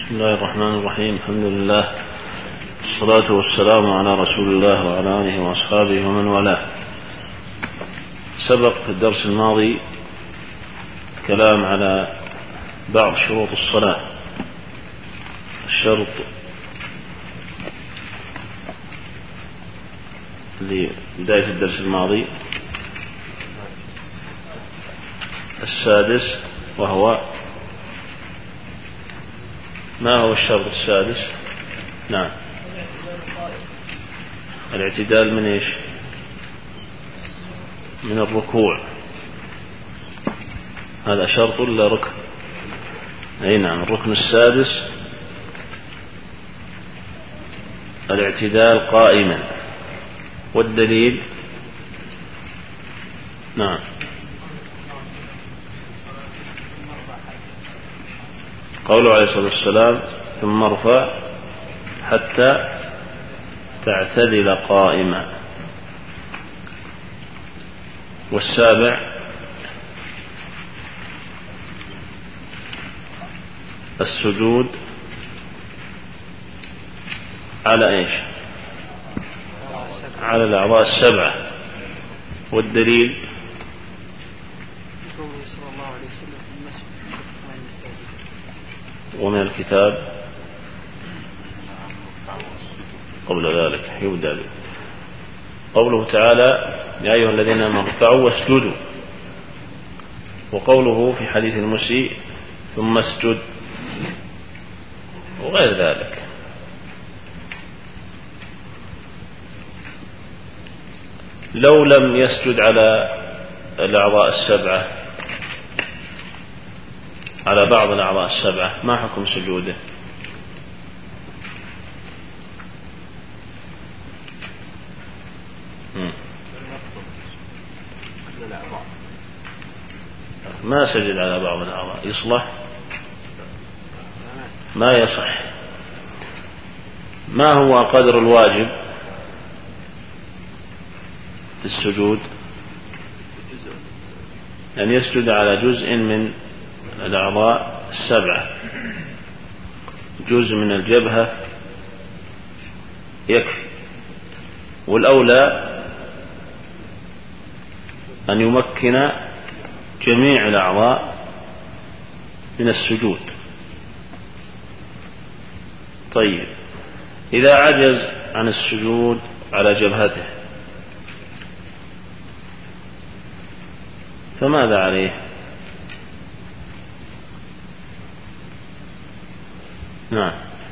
بسم الله الرحمن الرحيم. الحمد لله والصلاة والسلام على رسول الله وعلى آله وأصحابه ومن والاه. سبق في الدرس الماضي كلام على بعض شروط الصلاة. الشرط لبداية الدرس الماضي السادس، وهو ما هو الشرط السادس؟ نعم، الاعتدال من ايش؟ من الركوع. هذا شرط ولا ركن؟ اي نعم، الركن السادس الاعتدال قائما. والدليل؟ نعم، قوله عليه الصلاة والسلام ثم ارفع حتى تعتدل قائما. والسابع السجود على ايش؟ على الأعضاء السبعة. والدليل؟ ومن الكتاب قبل ذلك يبدأ به قوله تعالى يا أيها الذين آمنوا اركعوا واسجدوا، وقوله في حديث المسيء ثم اسجد، وغير ذلك. لو لم يسجد على الأعضاء السبعة، على بعض الأعضاء السبعة، ما حكم سجوده؟ ما سجد على بعض الأعضاء يصلح؟ ما يصح. ما هو قدر الواجب في السجود؟ أن يسجد على جزء من الأعضاء السبعة، جزء من الجبهة يكفي، والأولى أن يمكن جميع الأعضاء من السجود. طيب، إذا عجز عن السجود على جبهته فماذا عليه؟ نعم،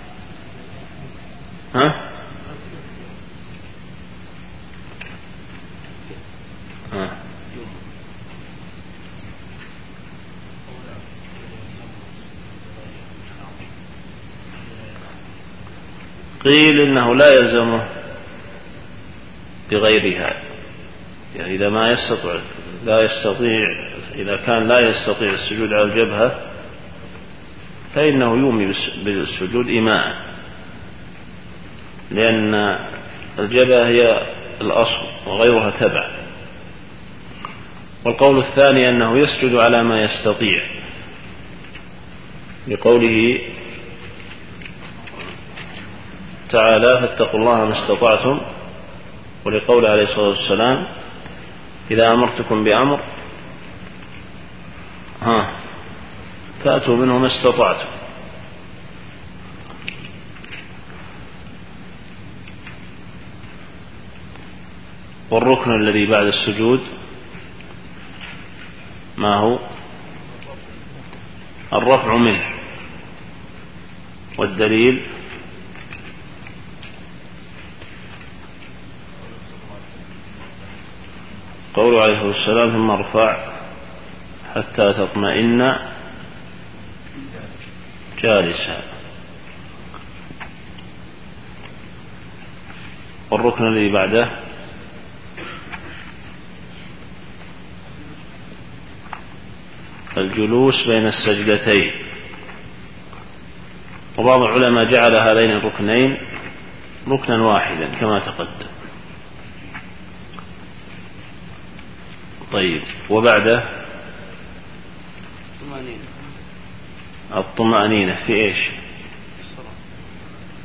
قيل إنه لا يلزمه بغيرها، يعني إذا ما يستطيع، إذا كان لا يستطيع السجود على الجبهة فإنه يومي بالسجود إيماء، لأن الجبهة هي الأصل وغيرها تبع. والقول الثاني أنه يسجد على ما يستطيع، لقوله تعالى فاتقوا الله ما استطعتم، ولقول عليه الصلاة والسلام إذا أمرتكم بأمر فأتوا منه ما استطعتم. والركن الذي بعد السجود ما هو؟ الرفع منه. والدليل؟ قوله عليه الصلاة والسلام ثم ارفع حتى تطمئن جالسا. والركن الذي بعده الجلوس بين السجدتين. وبعض العلماء جعل هذين الركنين ركنا واحدا كما تقدم. طيب، وبعده الطمأنينة في إيش؟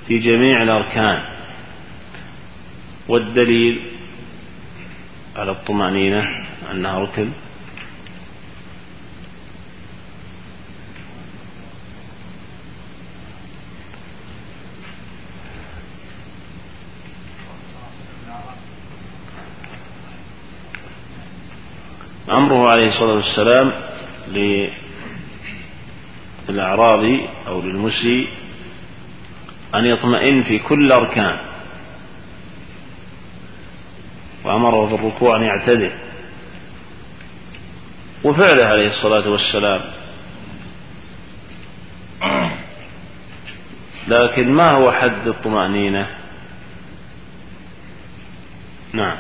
في جميع الأركان. والدليل على الطمأنينة أنها ركن أمره عليه الصلاة والسلام للأعرابي أو للمسيء أن يطمئن في كل أركان، وأمره بالركوع أن يعتدل، وفعله عليه الصلاة والسلام. لكن ما هو حد الطمأنينة؟ نعم،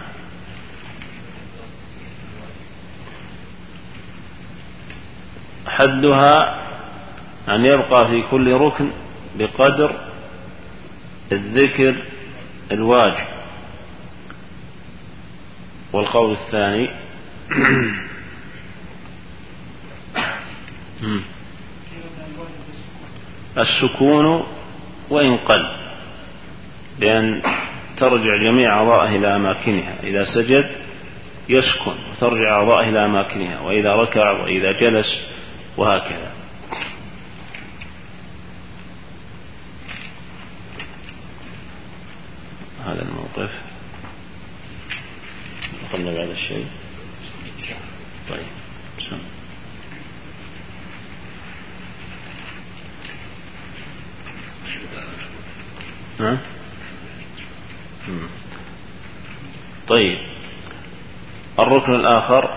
حدها أن يبقى في كل ركن بقدر الذكر الواجب. والقول الثاني السكون وإن قل، بأن ترجع جميع أعضائه إلى أماكنها. إذا سجد يسكن وترجع أعضائه إلى أماكنها، وإذا ركع وإذا جلس، وهكذا. هذا الموقف. قلنا بعد الشيء. طيب طيب، الركن الآخر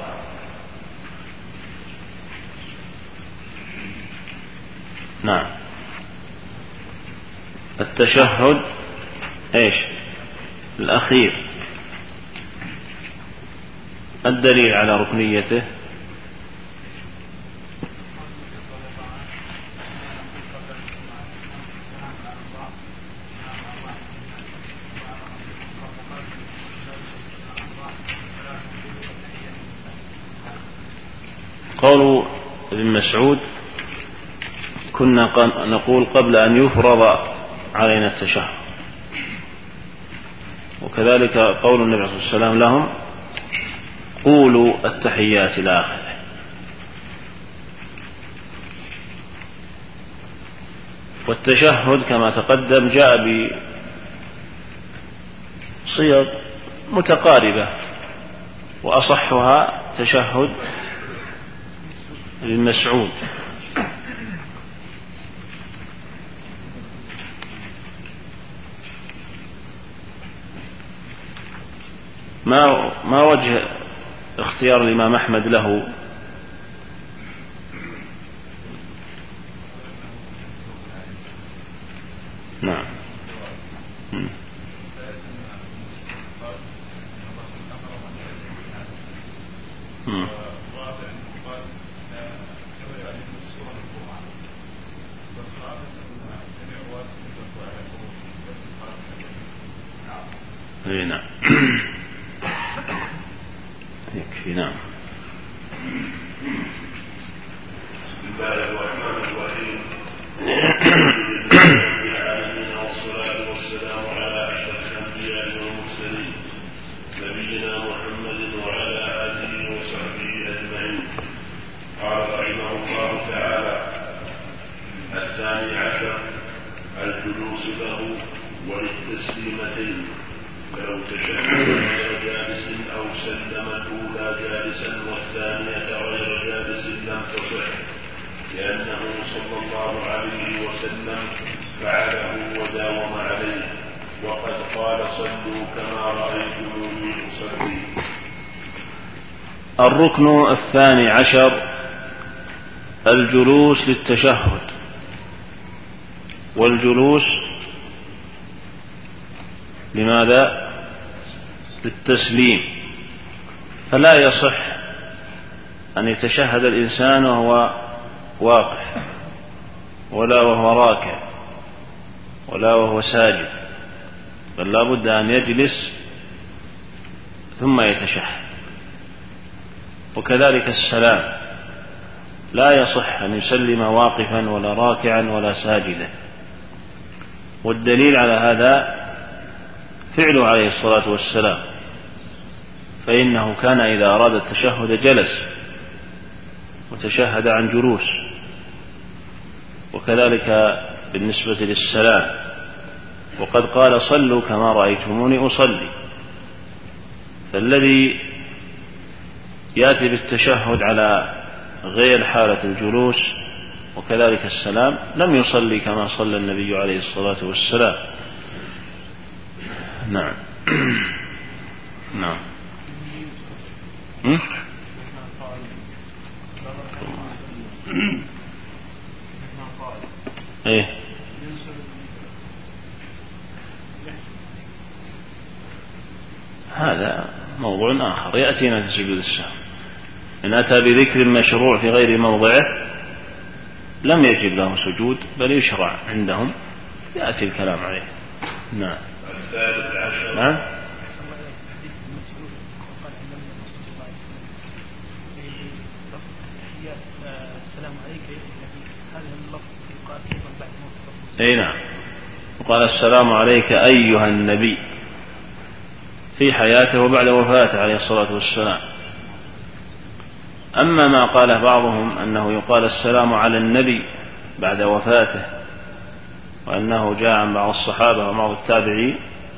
نعم التشهد ايش الأخير. الدليل على ركنيته قول ابن مسعود: كنا نقول قبل أن يفرض علينا التشهد. وكذلك قول النبي صلى الله عليه وسلم لهم: قولوا التحيات إلى آخره. والتشهد كما تقدم جاء بصيغ متقاربة، وأصحها تشهد ابن مسعود. ما وجه اختيار الإمام أحمد له؟ نعم نعم يكفي. نعم. بسم الله الرحمن الرحيم. والصلاة والسلام على أشرف الأنبياء والمرسلين نبينا محمد وعلى آله وصحبه أجمعين. قال رحمه الله تعالى: 12 الجلوس له وللتسليمتين، فلو تشهد غير جالس أو سلم الأولى جالسا والثانية غير جالس لم تصح، لأنه صلى الله عليه وسلم فعله وداوم عليه، وقد قال: صلوا كما رأيتموني أصلي. الركن 12 الجلوس للتشهد. والجلوس لماذا؟ للتسليم. فلا يصح أن يتشهد الإنسان وهو واقف، ولا وهو راكع، ولا وهو ساجد، بل لا بد أن يجلس ثم يتشهد. وكذلك السلام لا يصح أن يسلم واقفا ولا راكعا ولا ساجدا، والدليل على هذا فعله عليه الصلاة والسلام، فإنه كان إذا أراد التشهد جلس وتشهد عن جلوس، وكذلك بالنسبة للسلام، وقد قال صلوا كما رأيتموني أصلي. فالذي يأتي بالتشهد على غير حالة الجلوس وكذلك السلام لم يصلي كما صلى النبي عليه الصلاة والسلام. نعم. نعم. ايه هذا موضوع آخر يأتينا في سجود السهو. إن أتى بذكر مشروع في غير موضعه لم يجب له سجود، بل يشرع عندهم، يأتي الكلام عليه. نعم. نعم. اي نعم. وقال السلام عليك أيها النبي في حياته وبعد وفاته عليه الصلاة والسلام. أما ما قاله بعضهم أنه يقال السلام على النبي بعد وفاته، وأنه جاء عن بعض الصحابة وبعض التابعين،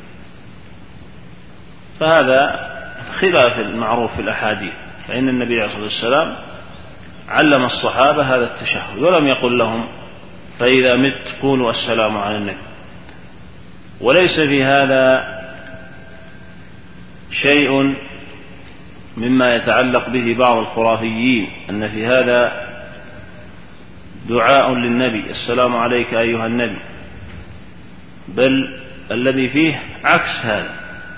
فهذا خلاف المعروف في الأحاديث، فإن النبي عليه الصلاة والسلام علم الصحابة هذا التشهد ولم يقل لهم فإذا مت قولوا السلام على النبي. وليس في هذا شيء مما يتعلق به بعض الخرافيين أن في هذا دعاء للنبي السلام عليك أيها النبي، بل الذي فيه عكس هذا.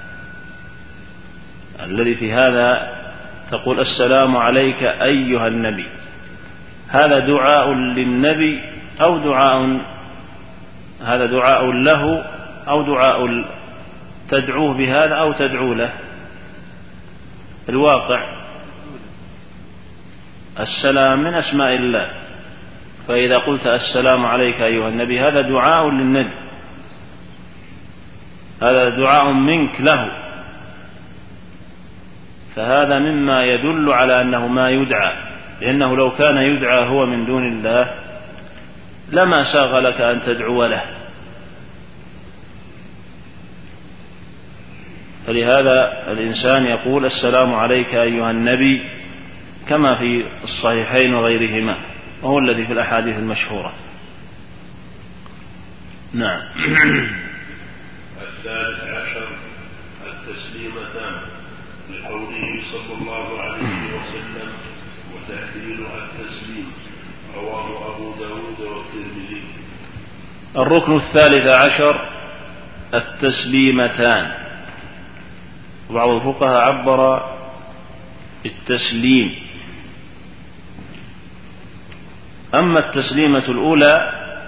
الذي في هذا تقول السلام عليك أيها النبي، هذا دعاء للنبي أو هذا دعاء له أو دعاء تدعوه بهذا أو تدعو له. الواقع السلام من أسماء الله، فإذا قلت السلام عليك أيها النبي هذا دعاء للنبي، هذا دعاء منك له، فهذا مما يدل على أنه ما يدعى، لأنه لو كان يدعى هو من دون الله لما ساغ لك أن تدعو له. فلهذا الإنسان يقول السلام عليك أيها النبي كما في الصحيحين وغيرهما، وهو الذي في الأحاديث المشهورة. نعم. 13 التسليمتان لقوله صلى الله عليه وسلم وتحليلها التسليم، رواه أبو داود والترمذي. الركن 13 التسليمتان. بعض الفقهاء عبر التسليم. أما التسليمة الأولى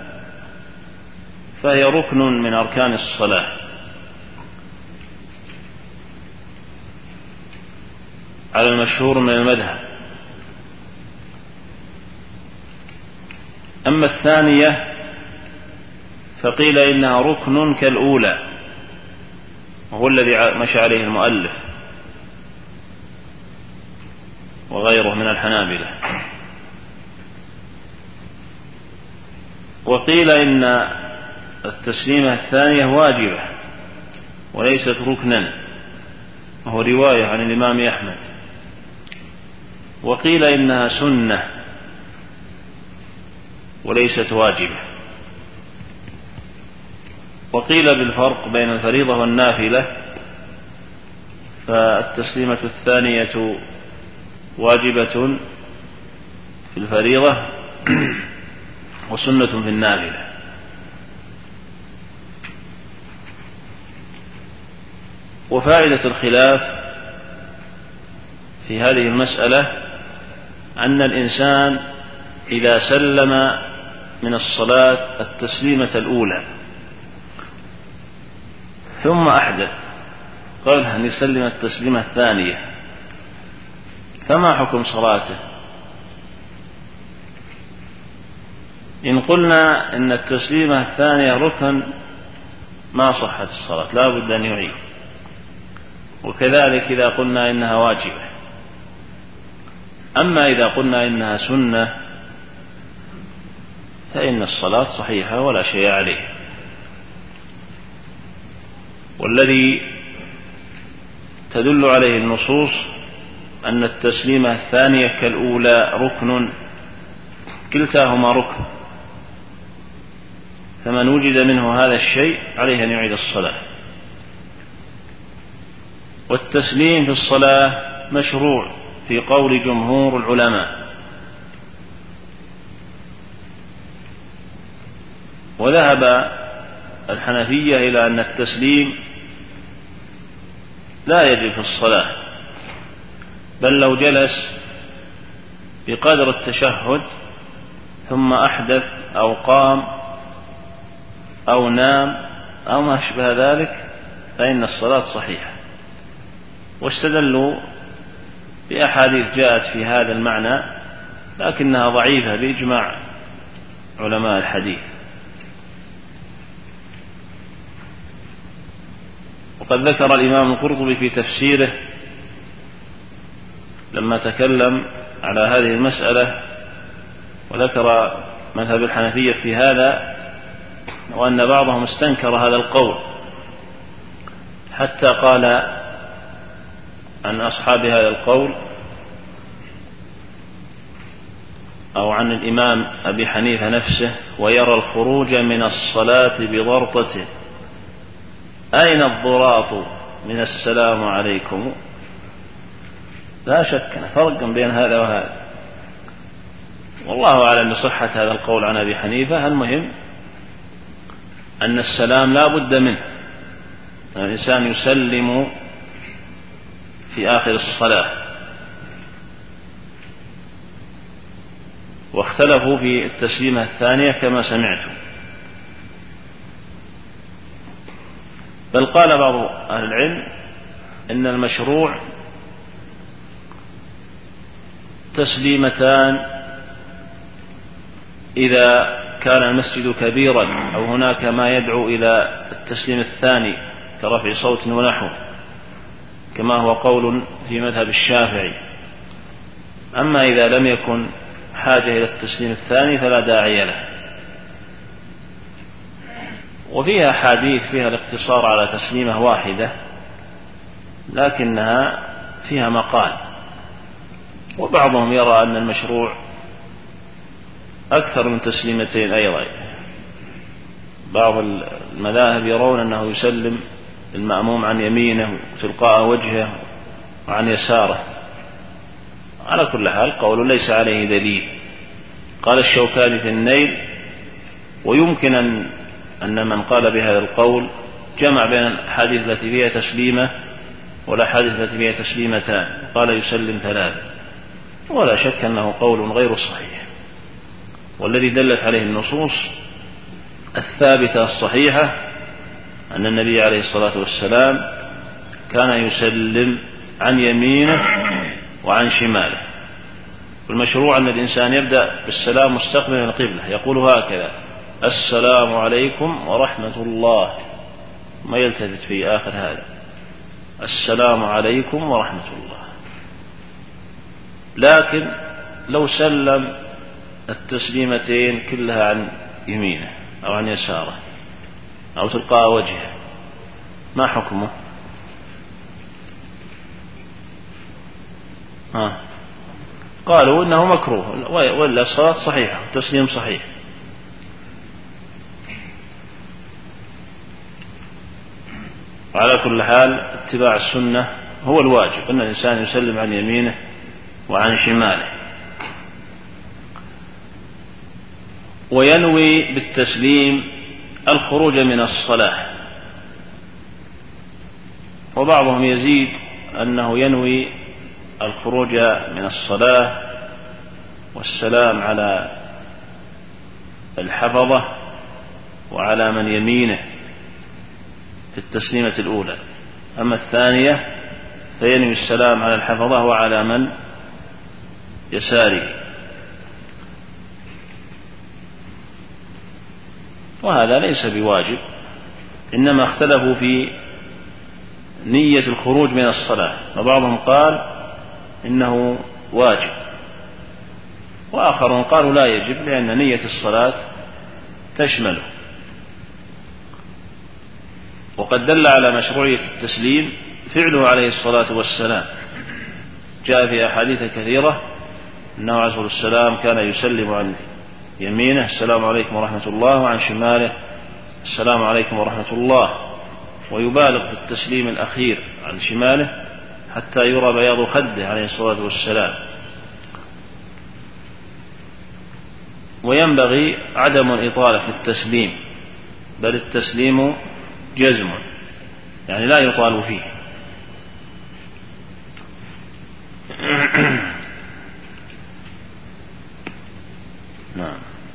فهي ركن من أركان الصلاة على المشهور من المذهب. أما الثانية فقيل إنها ركن كالأولى، وهو الذي مشى عليه المؤلف وغيره من الحنابلة. وقيل إن التسليمة الثانية واجبة وليست ركنا، وهو رواية عن الإمام أحمد. وقيل إنها سنة وليست واجبة. وقيل بالفرق بين الفريضة والنافلة، فالتسليمة الثانية واجبة في الفريضة وسنة في النافلة. وفائدة الخلاف في هذه المسألة أن الإنسان إذا سلم من الصلاة التسليمة الأولى ثم أحدث قال أن يسلم التسليمة الثانية، فما حكم صلاته؟ إن قلنا إن التسليمة الثانية ركن ما صحت الصلاة، لا بد أن يعيد. وكذلك إذا قلنا إنها واجبة. أما إذا قلنا إنها سنة فإن الصلاة صحيحة ولا شيء عليه. والذي تدل عليه النصوص أن التسليمة الثانية كالأولى ركن، كلتاهما ركن، فمن وجد منه هذا الشيء عليه أن يعيد الصلاة. والتسليم في الصلاة مشروع في قول جمهور العلماء، وذهب الحنفية إلى أن التسليم لا يجب في الصلاة، بل لو جلس بقدر التشهد ثم أحدث أو قام أو نام أو ما أشبه ذلك فإن الصلاة صحيحة. واستدلوا بأحاديث جاءت في هذا المعنى لكنها ضعيفة بإجماع علماء الحديث. وقد ذكر الإمام القرطبي في تفسيره لما تكلم على هذه المسألة وذكر مذهب الحنفية في هذا، وأن بعضهم استنكر هذا القول حتى قال عن أصحاب هذا القول أو عن الإمام أبي حنيفة نفسه: ويرى الخروج من الصلاة بضرطة، أين الضراط من السلام عليكم؟ لا شك فرق بين هذا وهذا، والله أعلم بصحة هذا القول عن أبي حنيفة. المهم أن السلام لا بد منه، الإنسان يسلم في آخر الصلاة. واختلفوا في التسليمة الثانية كما سمعتم، بل قال بعض أهل العلم إن المشروع تسليمتان إذا كان المسجد كبيرا أو هناك ما يدعو إلى التسليم الثاني كرفع صوت ونحوه، كما هو قول في مذهب الشافعي. أما إذا لم يكن حاجة إلى التسليم الثاني فلا داعي له. وفيها حديث فيها الاقتصار على تسليمة واحدة لكنها فيها مقال، وبعضهم يرى أن المشروع أكثر من تسليمتين أيضا. بعض المذاهب يرون أنه يسلم المأموم عن يمينه وتلقاء وجهه وعن يساره. على كل حال قول ليس عليه دليل. قال الشوكاني في النيل: ويمكن أن من قال بهذا القول جمع بين الحديث التي فيها تسليمة والأحاديث التي فيها تسليمتان، قال يسلم ثلاثة، ولا شك أنه قول غير صحيح. والذي دلت عليه النصوص الثابتة الصحيحة أن النبي عليه الصلاة والسلام كان يسلم عن يمينه وعن شماله. والمشروع أن الإنسان يبدأ بالسلام مستقبلا القبلة، يقول هكذا: السلام عليكم ورحمة الله، ما يلتفت في آخر هذا: السلام عليكم ورحمة الله. لكن لو سلم التسليمتين كلها عن يمينه أو عن يساره أو تلقاء وجهه، ما حكمه؟ قالوا إنه مكروه، ولا الصلاة صحيحة والتسليم صحيح. على كل حال اتباع السنة هو الواجب، أن الإنسان يسلم عن يمينه وعن شماله. وينوي بالتسليم الخروج من الصلاة. وبعضهم يزيد أنه ينوي الخروج من الصلاة والسلام على الحفظة وعلى من يمينه في التسليمة الأولى. أما الثانية فينوي السلام على الحفظة وعلى من يساره. وهذا ليس بواجب، إنما اختلفوا في نية الخروج من الصلاة، وبعضهم قال إنه واجب، وآخرون قالوا لا يجب، لأن نية الصلاة تشمله. وقد دل على مشروعية التسليم فعله عليه الصلاة والسلام، جاء في أحاديث كثيرة أنه عليه الصلاة والسلام كان يسلم عن يمينه السلام عليكم ورحمة الله، وعن شماله السلام عليكم ورحمة الله، ويبالغ في التسليم الأخير عن شماله حتى يرى بياض خده عليه الصلاة والسلام. وينبغي عدم الإطالة في التسليم، بل التسليم جزم، يعني لا يطال فيه. نعم.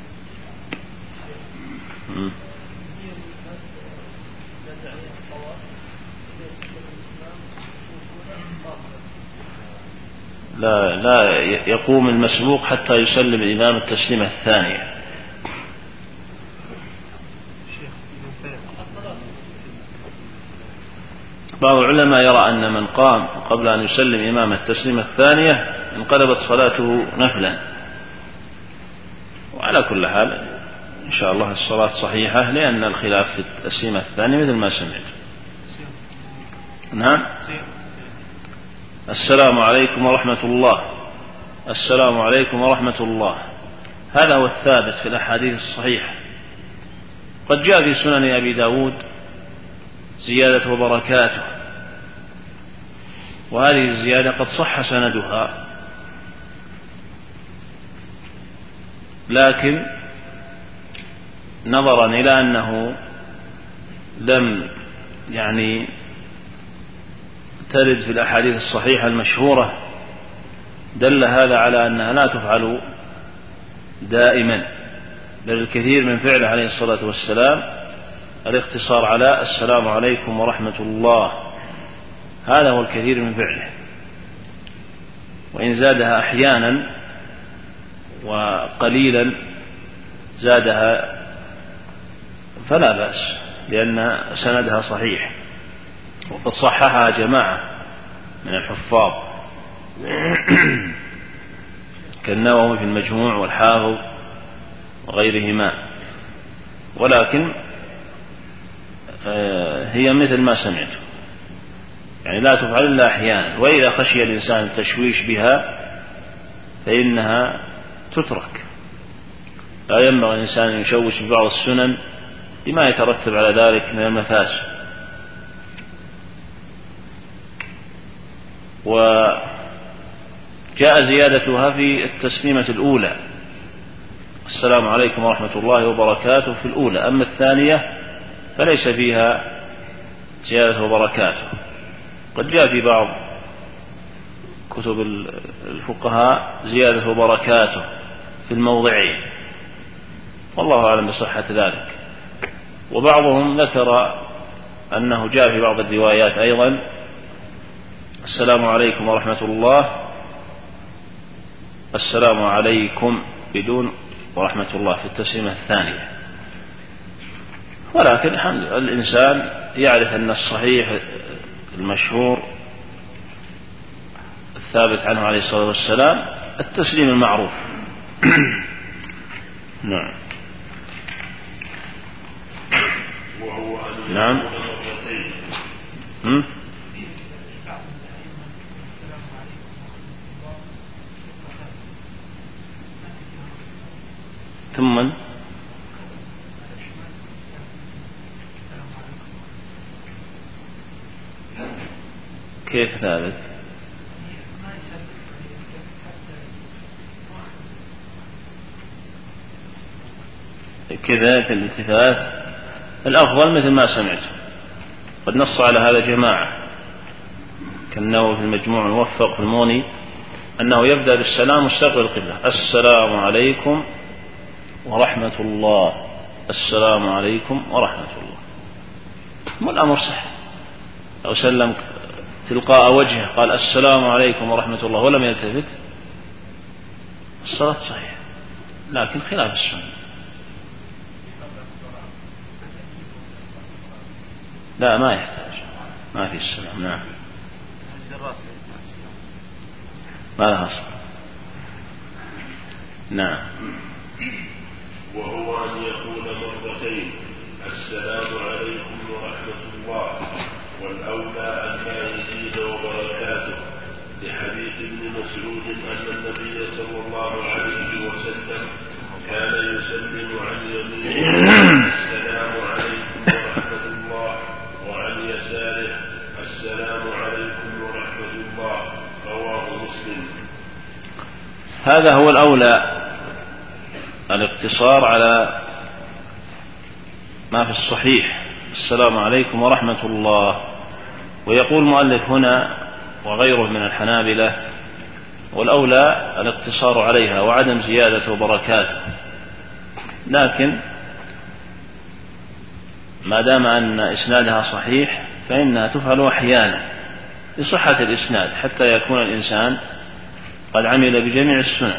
لا يقوم المسبوق حتى يسلم الإمام التسليمة الثانية. بعض العلماء يرى أن من قام قبل أن يسلم إمام التسليمة الثانية انقلبت صلاته نفلا، وعلى كل حال إن شاء الله الصلاة صحيحة، لأن الخلاف في التسليمة الثانية مثل ما سمعت. نعم. السلام عليكم ورحمة الله، السلام عليكم ورحمة الله، هذا هو الثابت في الأحاديث الصحيحة. قد جاء في سنن أبي داود زيادة وبركاته، وهذه الزيادة قد صح سندها، لكن نظرا إلى أنه لم ترد في الأحاديث الصحيحة المشهورة، دل هذا على أنها لا تفعل دائما، بل الكثير من فعله عليه الصلاة والسلام الاقتصار على السلام عليكم ورحمة الله، هذا هو الكثير من فعله. وإن زادها أحيانا وقليلا زادها فلا بأس، لأن سندها صحيح، وقد صححها جماعة من الحفاظ كالنووي في المجموع والحافظ وغيرهما، ولكن هي مثل ما سمعت، يعني لا تفعل إلا أحيانا، وإذا خشي الإنسان التشويش بها فإنها تترك. لا ينبغي الإنسان أن يشوش ببعض السنن بما يترتب على ذلك من المفاسد. وجاء زيادتها في التسليمة الأولى، السلام عليكم ورحمة الله وبركاته في الأولى، أما الثانية فليس فيها زيادة وبركاته. قد جاء في بعض كتب الفقهاء زيادة وبركاته في الموضعين، والله أعلم بصحة ذلك. وبعضهم ذكر أنه جاء في بعض الروايات أيضا السلام عليكم ورحمة الله، السلام عليكم بدون ورحمة الله في التسليمة الثانية. ولكن الإنسان يعرف أن الصحيح المشهور الثابت عنه عليه الصلاة والسلام التسليم المعروف. نعم. نعم. ثم كيف ثابت؟ كذا في الالتفات الأفضل مثل ما سمعت، قد نص على هذا جماعة كالنووي في المجموع الموفق في الموني، أنه يبدأ بالسلام مستقبل القبلة، السلام عليكم ورحمة الله، السلام عليكم ورحمة الله، والأمر صح. لو سلم تلقاء وجهه قال السلام عليكم ورحمة الله ولم يلتفت الصلاة صحيحة، لكن خلاف السنة. لا ما يحتاج، ما في السلام. نعم ما لها أصل. نعم. وهو أن يقول مرتين السلام عليكم ورحمة الله، والأولى أن لا يزيد وبركاته، لحديث ابن مسعود أن النبي صلى الله عليه وسلم كان يسلم عن يمينه السلام عليكم ورحمة الله، وعن يساره السلام عليكم ورحمة الله، رواه مسلم. هذا هو الأولى، الاقتصار على ما في الصحيح السلام عليكم ورحمة الله. ويقول المؤلف هنا وغيره من الحنابلة والأولى الاقتصار عليها وعدم زيادة وبركاته، لكن ما دام أن إسنادها صحيح فإنها تفعل أحيانا لصحة الإسناد حتى يكون الإنسان قد عمل بجميع السنن.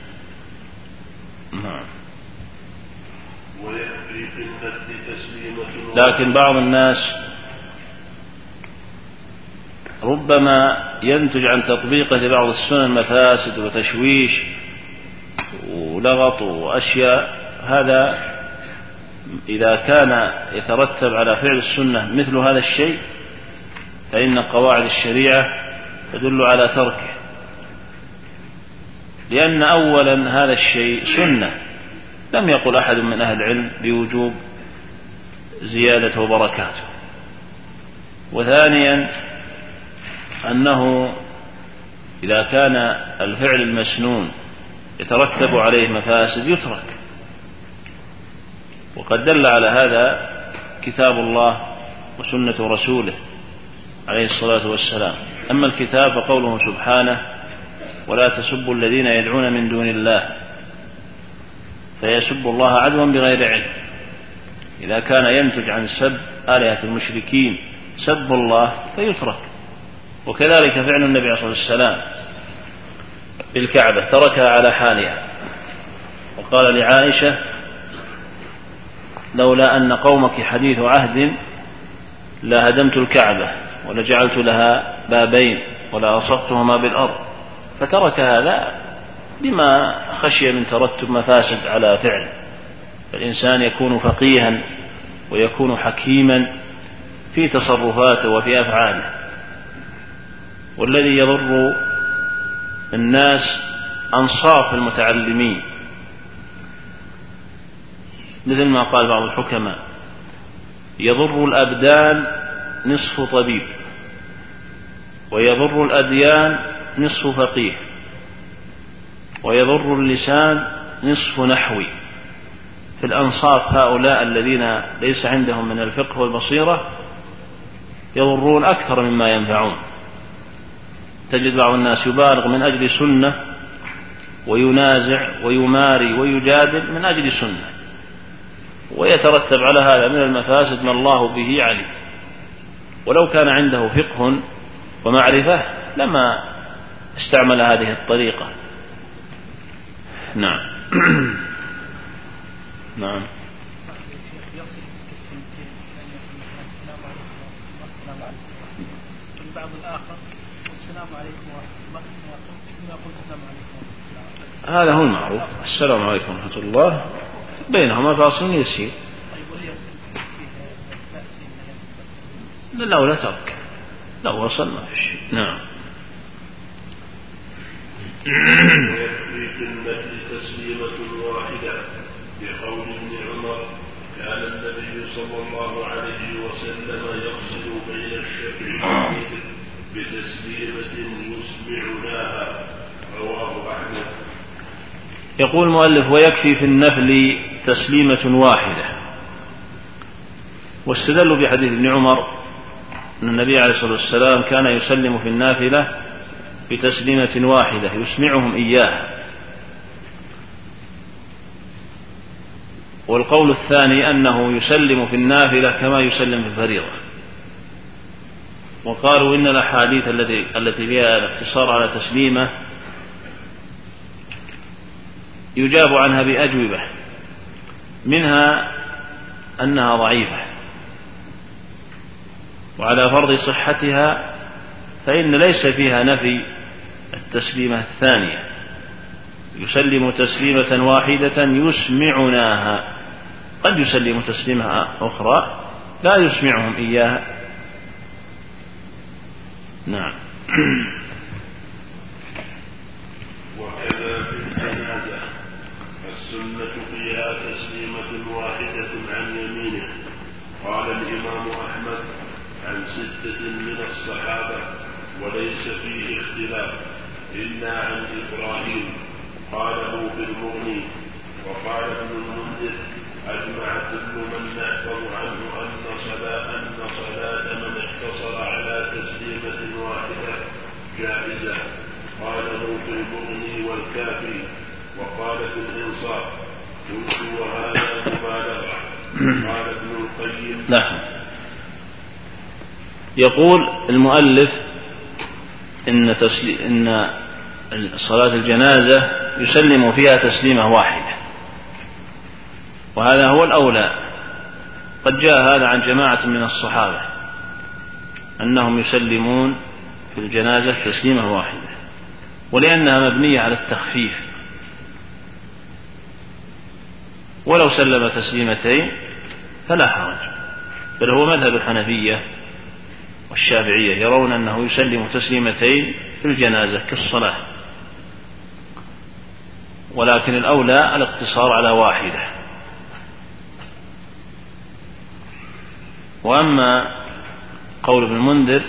لكن بعض الناس ربما ينتج عن تطبيقه لبعض السنن مفاسد وتشويش ولغط وأشياء، هذا إذا كان يترتب على فعل السنة مثل هذا الشيء فإن قواعد الشريعة تدل على تركه، لأن أولا هذا الشيء سنة لم يقل أحد من أهل العلم بوجوب زيادة وبركاته، وثانيا أنه إذا كان الفعل المسنون يترتب عليه مفاسد يترك، وقد دل على هذا كتاب الله وسنة رسوله عليه الصلاة والسلام. أما الكتاب فقوله سبحانه ولا تسبوا الذين يدعون من دون الله فيسبوا الله عدوا بغير علم. إذا كان ينتج عن سب آلهة المشركين سب الله فيترك، وكذلك فعل النبي عليه الصلاة والسلام بالكعبة تركها على حالها، وقال لعائشة لولا أن قومك حديث عهد لهدمت الكعبة ولجعلت لها بابين ولا أصبتهما بالأرض، فترك هذا لما خشي من ترتب مفاسد على فعل. فالإنسان يكون فقيها ويكون حكيما في تصرفاته وفي أفعاله، والذي يضر الناس أنصاف المتعلمين، مثل ما قال بعض الحكماء يضر الأبدان نصف طبيب ويضر الأديان نصف فقيه ويضر اللسان نصف نحوي. في الأنصاف هؤلاء الذين ليس عندهم من الفقه والبصيرة يضرون أكثر مما ينفعون. تجد بعض الناس يبالغ من أجل سنة وينازع ويماري ويجادل من أجل سنة، ويترتب على هذا من المفاسد ما الله به عليم. ولو كان عنده فقه ومعرفة لما استعمل هذه الطريقة. نعم. نعم. بعض الآخر السلام عليكم ورحمة الله يقول السلام عليكم. هذا هو المعروف، السلام عليكم ورحمة الله، بينهما فاصل يسير. لا ولا ترك، لو وصل ما في شيء. نعم. ويكفي في النفل تسليمة واحدة بقول ابن عمر كان النبي صلى الله عليه وسلم يفصل بين الشفع بتسليمة يسمعناها، رواه أحمد. يقول المؤلف ويكفي في النفل تسليمة واحدة، واستدلوا بحديث ابن عمر أن النبي عليه الصلاة والسلام كان يسلم في النافلة بتسليمة واحدة يسمعهم إياها. والقول الثاني أنه يسلم في النافلة كما يسلم في الفريضة. وقالوا إن الأحاديث التي فيها الاقتصار على تسليمة يجاب عنها بأجوبة، منها أنها ضعيفة وعلى فرض صحتها فإن ليس فيها نفي التسليمة الثانية، يسلم تسليمة واحدة يسمعناها، قد يسلم تسليمة أخرى لا يسمعهم إياها. نعم. وكذا في الجنازة السنة فيها تسليمة واحدة عن يمينه. قال الإمام أحمد عن 6 من الصحابة وليس فيه اختلاف إلا عن إبراهيم قاله في المغني. وقال ابن المنذر أجمع كل من نحفظ عنه أن صلاة من اقتصر على تسليمة واحدة جائزة، قاله في المغني والكافي. وقال في الإنصاف قلت وهذا مبالغة. قال ابن القيم يقول المؤلف إن صلاة الجنازة يسلم فيها تسليمة واحدة، وهذا هو الأولى. قد جاء هذا عن جماعة من الصحابة أنهم يسلمون في الجنازة تسليمة واحدة، ولأنها مبنية على التخفيف، ولو سلم تسليمتين فلا حرج، بل هو مذهب الحنفية والشافعية، يرون أنه يسلم تسليمتين في الجنازة كالصلاة، ولكن الأولى الاقتصار على واحدة. وأما قول ابن المنذر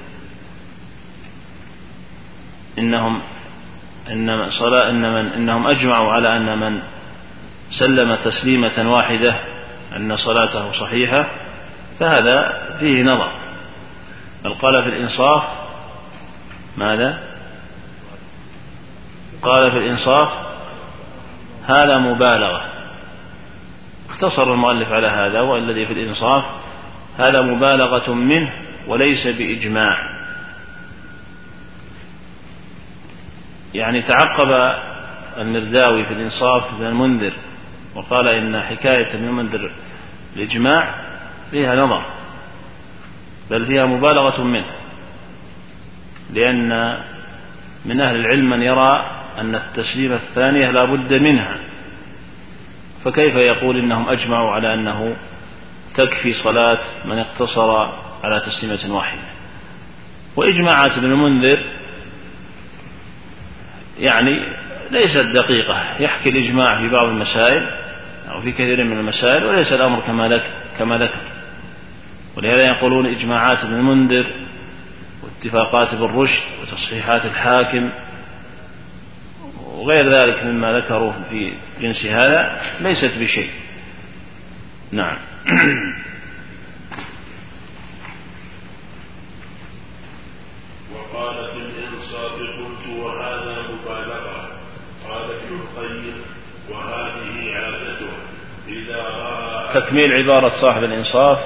إنهم أجمعوا على أن من سلم تسليمة واحدة أن صلاته صحيحة، فهذا فيه نظر. بل قال في الإنصاف ماذا؟ قال في الإنصاف هذا مبالغة، اختصر المؤلف على هذا، والذي في الإنصاف هذا مبالغة منه وليس بإجماع. يعني تعقب المرداوي في الإنصاف ابن المنذر وقال إن حكاية ابن المنذر الإجماع فيها نظر، بل فيها مبالغة منه، لأن من أهل العلم من يرى أن التسليمة الثانية لا بد منها، فكيف يقول إنهم أجمعوا على أنه تكفي صلاة من اقتصر على تسليمة واحدة؟ وإجماعات ابن المنذر يعني ليست دقيقة، يحكي الإجماع في بعض المسائل أو في كثير من المسائل، وليس الأمر كما ذكر. ولهذا يقولون إجماعات ابن المنذر واتفاقات ابن رشد وتصحيحات الحاكم وغير ذلك مما ذكروا في جنس هذا ليست بشيء. نعم. وقال في الإنصاف قلت وهذا مبالغة. قال ابن القيم وهذه عادته إذا رأى. تكميل عبارة صاحب الإنصاف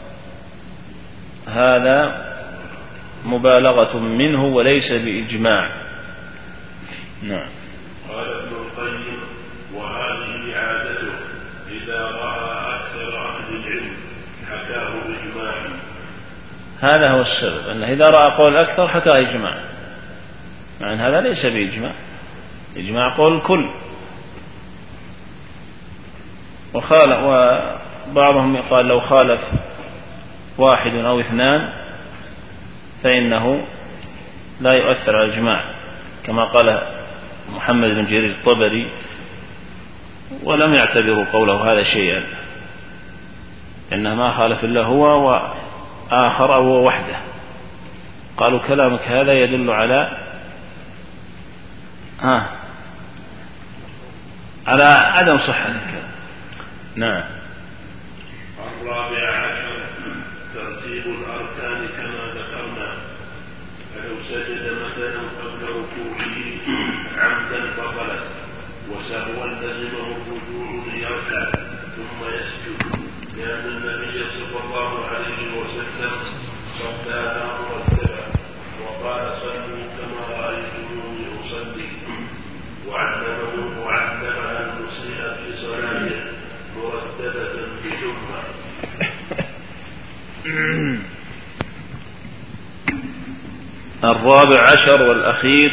هذا مبالغة منه وليس بإجماع. نعم. قال ابن القيم وهذه عادته إذا رأى أكثر أهل العلم حكاه إجماعا. هذا هو السبب، أنه إذا رأى قول أكثر حكاه إجماع، مع أن هذا ليس بإجماع، إجماع قول الكل. وبعضهم قال لو خالف 1 أو 2 فإنه لا يؤثر على الإجماع، كما قال محمد بن جرير الطبري، ولم يعتبروا قوله هذا شيئا، إنه ما خالف إلا هو وآخر أو هو وحده. قالوا كلامك هذا يدل على عدم صحة الكلام. نعم. 14 ترتيب الأركان كما ذكرنا. فلو سجد مثلا قبل ركوعه عمدا بطلت، وسهوا لزمه الرجوع ليركع ثم يسجد، لأن النبي صلى الله عليه وسلم صلاها مرتبة وقال صلوا كما رأيتموني أصلي، وعلمها المسيء في صلاته مرتبة بجمعة. الرابع عشر والأخير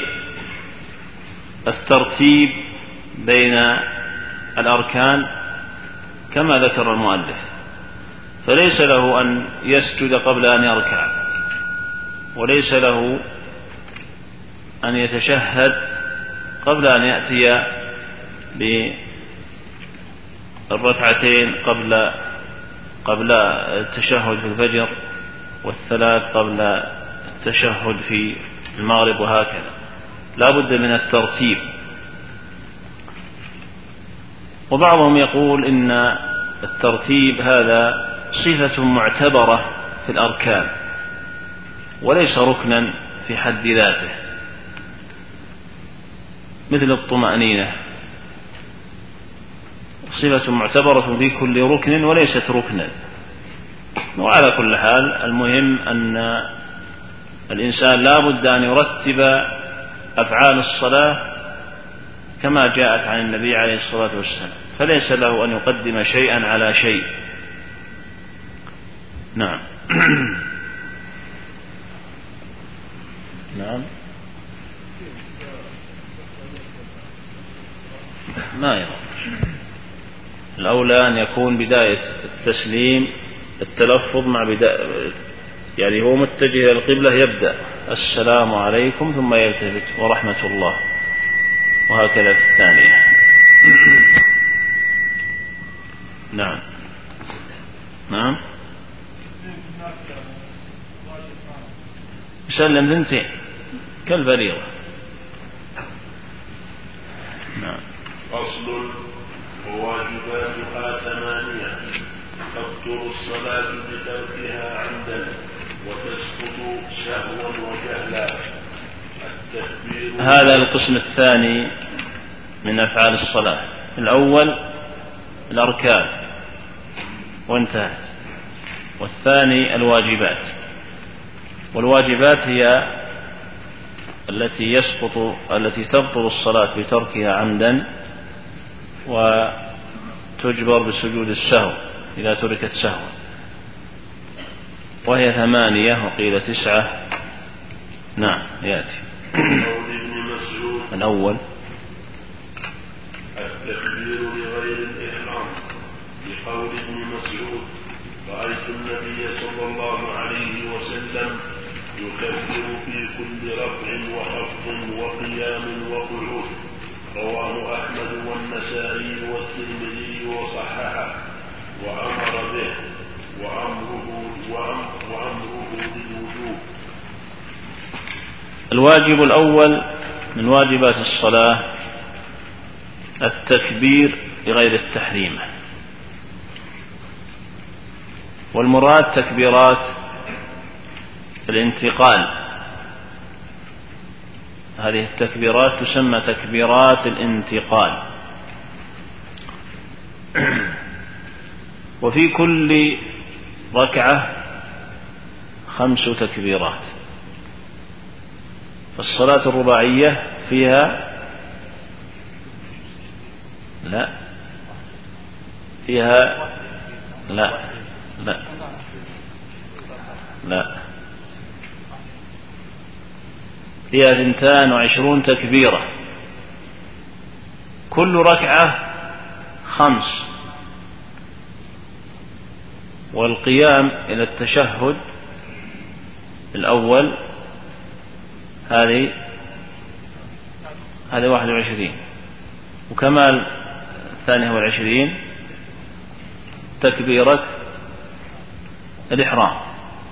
الترتيب بين الأركان كما ذكر المؤلف، فليس له أن يسجد قبل أن يركع، وليس له أن يتشهد قبل أن يأتي بالركعتين قبل التشهد في الفجر، والثلاث قبل التشهد في المغرب، وهكذا. لا بد من الترتيب. وبعضهم يقول إن الترتيب هذا صفة معتبرة في الأركان وليس ركنا في حد ذاته، مثل الطمأنينة، صفة معتبرة في كل ركن وليست ركنا. وعلى كل حال المهم أن الإنسان لا بد أن يرتب أفعال الصلاة كما جاءت عن النبي عليه الصلاة والسلام، فليس له أن يقدم شيئا على شيء. نعم. نعم. ما يضر. الأولى أن يكون بداية التسليم التلفظ مع بداية، يعني هو متجه إلى القبلة يبدأ السلام عليكم ثم يلتفت ورحمة الله، وهكذا في الثانية. نعم. نعم. يسلم ثنتين كالفريضة. نعم. فصل. وواجباتها 8: تبطل الصلاة بتركها عمدا وتسقط سهوا وجهلا. التكبير. هذا القسم الثاني من أفعال الصلاة. الأول الأركان وانتهت، والثاني الواجبات. والواجبات هي التي تبطل الصلاة بتركها عمدا وتجبر بسجود السهو إذا تركت سهوا، وهي 8 وقيل 9. نعم. يأتي الأول التكبير لغير الإحرام، لقول ابن مسعود: رأيت النبي صلى الله عليه وسلم يكبر في كل رفع وخفض وقيام وقعود. رواه أحمد والنسائي والترمذي وصححه وأمر به، وأمره بالوجوب. الواجب الأول من واجبات الصلاة التكبير لغير التحريم، والمراد تكبيرات الانتقال. هذه التكبيرات تسمى تكبيرات الانتقال. وفي كل ركعة 5 تكبيرات. فالصلاة الرباعية فيها لا فيها لا لا لا فيها 22 تكبيرة، كل ركعة 5. والقيام إلى التشهد الأول هذه 21، وكمال 22 تكبيرة الإحرام.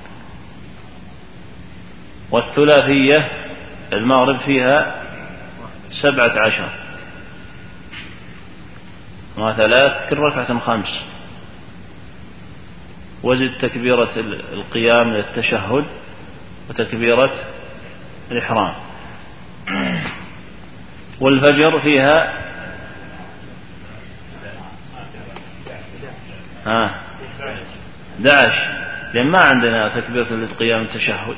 والثلاثية المغرب فيها 17 و3 كل ركعة 5، وزد تكبيرة القيام للتشهد وتكبيرة الإحرام. والفجر فيها 11، لأن ما عندنا تكبيرة القيام والتشهد.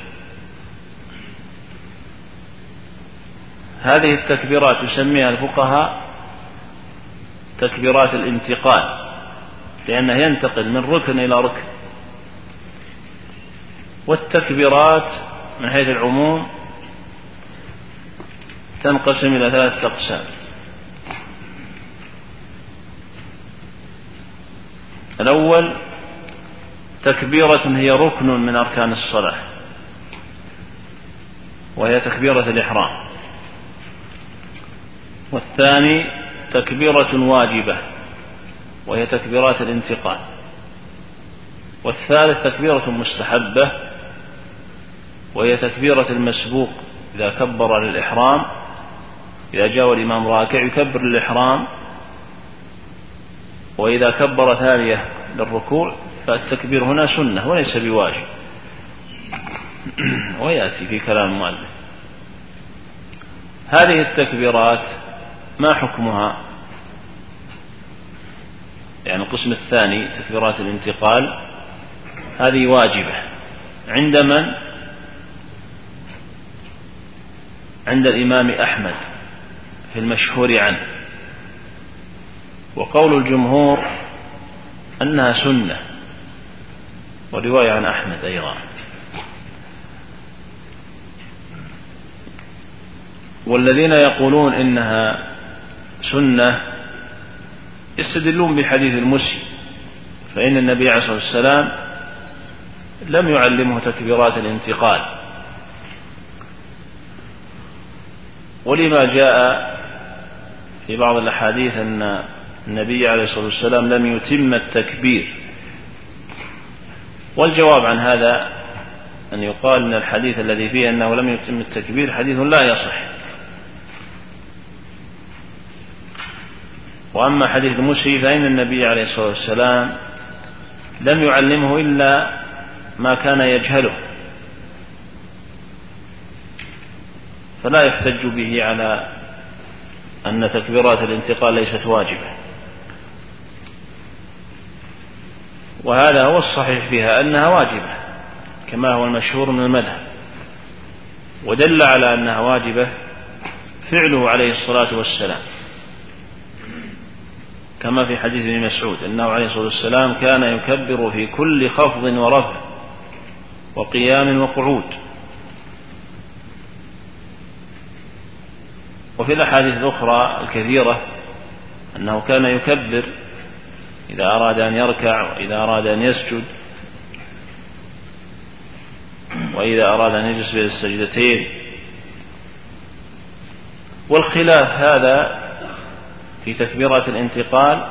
هذه التكبيرات يسميها الفقهاء تكبيرات الانتقال، لأنه ينتقل من ركن إلى ركن. والتكبيرات من حيث العموم تنقسم إلى 3 أقسام. الأول تكبيرة هي ركن من أركان الصلاة، وهي تكبيرة الإحرام. والثاني تكبيرة واجبة، وهي تكبيرات الانتقال. والثالث تكبيرة مستحبة، وهي تكبيرة المسبوق إذا كبر للإحرام، إذا جاء الإمام راكع يكبر للإحرام، وإذا كبر ثانية للركوع فالتكبير هنا سنة وليس بواجب، ويأتي في كلام المؤلف. هذه التكبيرات ما حكمها؟ يعني القسم الثاني تكبيرات الانتقال هذه واجبة عند من؟ عند الإمام أحمد في المشهور عنه، وقول الجمهور أنها سنة، ورواية عن أحمد أيضا. والذين يقولون إنها سنة يستدلون بحديث المسي، فإن النبي عليه الصلاة والسلام لم يعلمه تكبيرات الانتقال، ولما جاء في بعض الأحاديث أن النبي عليه الصلاة والسلام لم يتم التكبير. والجواب عن هذا أن يقال أن الحديث الذي فيه أنه لم يتم التكبير حديث لا يصح. وأما حديث المسي فإن النبي عليه الصلاة والسلام لم يعلمه إلا ما كان يجهله، فلا يحتج به على أن تكبيرات الانتقال ليست واجبة. وهذا هو الصحيح فيها أنها واجبة كما هو المشهور من المذهب، ودل على أنها واجبة فعله عليه الصلاة والسلام، كما في حديث ابن مسعود أنه عليه الصلاة والسلام كان يكبر في كل خفض ورفع وقيام وقعود. وفي الأحاديث الأخرى الكثيرة أنه كان يكبر إذا أراد أن يركع، وإذا أراد أن يسجد، وإذا أراد أن يجلس بين السجدتين. والخلاف هذا في تكبيرات الانتقال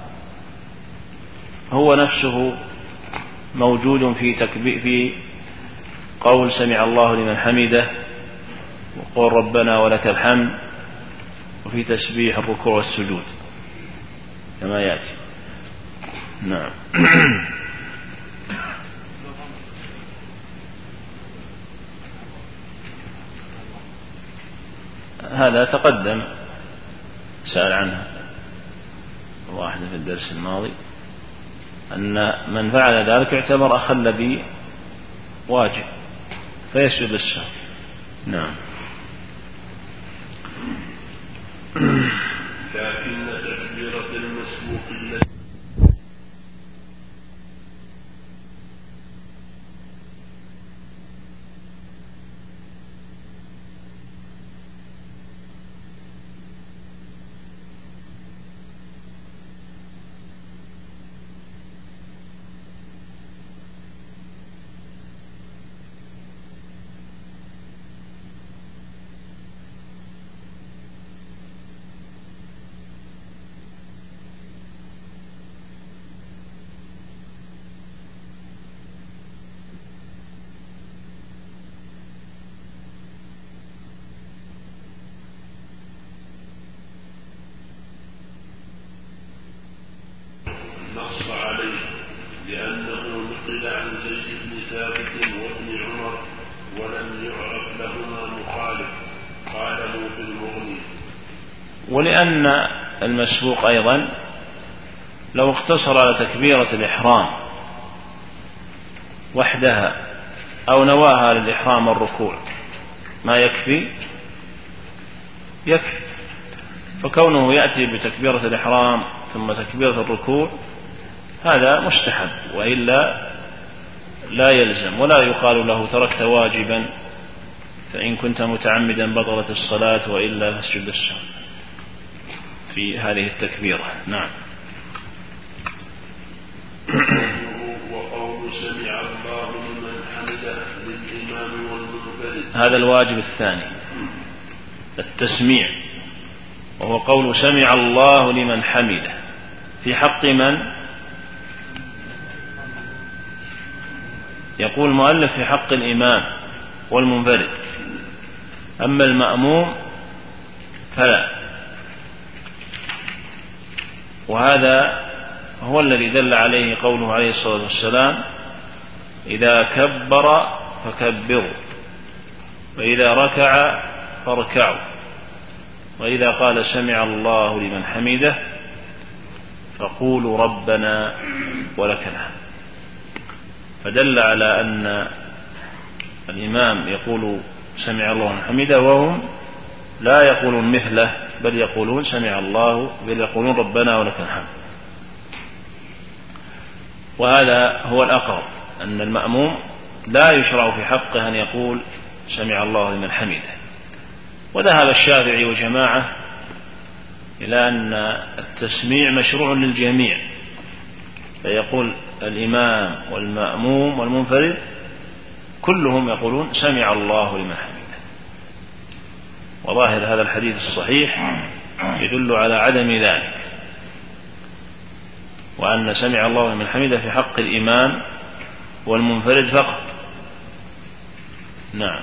هو نفسه موجود في قول سمع الله لمن حمده، وقول ربنا ولك الحمد، وفي تسبيح الركوع والسجود كما يأتي. نعم. هذا تقدم سأل عنه واحد في الدرس الماضي، أن من فعل ذلك يعتبر أخل بواجب فيسجد السهو. نعم. لكن تكبيرة المسبوق نص عليه، لأنه نقل عن زيد بن ثابت وابن عمر ولم يعرف لهما مخالف قاله في المغني. ولأن المسبوق أيضا لو اقتصر على تكبيرة الإحرام وحدها أو نواها للإحرام والركوع ما يكفي، فكونه يأتي بتكبيرة الإحرام ثم تكبيرة الركوع هذا مستحب، وإلا لا يلزم، ولا يقال له تركت واجبا فإن كنت متعمدا بطلت الصلاة وإلا فاسجد السهو في هذه التكبيرة. نعم. وقول سمع الله لمن حمده للإمام والمنفرد، هذا الواجب الثاني التسميع، وهو قول سمع الله لمن حمده في حق من؟ يقول المؤلف في حق الإمام والمنفرد، أما المأموم فلا. وهذا هو الذي دل عليه قوله عليه الصلاة والسلام: إذا كبر فكبروا، وإذا ركع فاركعوا، وإذا قال سمع الله لمن حمده فقولوا ربنا ولك الحمد. فدل على أن الإمام يقول سمع الله لمن حمده وهم لا يقولون مثله، بل يقولون سمع الله، بل يقولون ربنا ولك الحمد. وهذا هو الأقرب، أن المأموم لا يشرع في حقه أن يقول سمع الله لمن حمده. وذهب الشافعي وجماعة إلى أن التسميع مشروع للجميع، فيقول الإمام والمأموم والمنفرد كلهم يقولون سمع الله لمن حمده. وظاهر هذا الحديث الصحيح يدل على عدم ذلك، وأن سمع الله لمن حمده في حق الإمام والمنفرد فقط. نعم.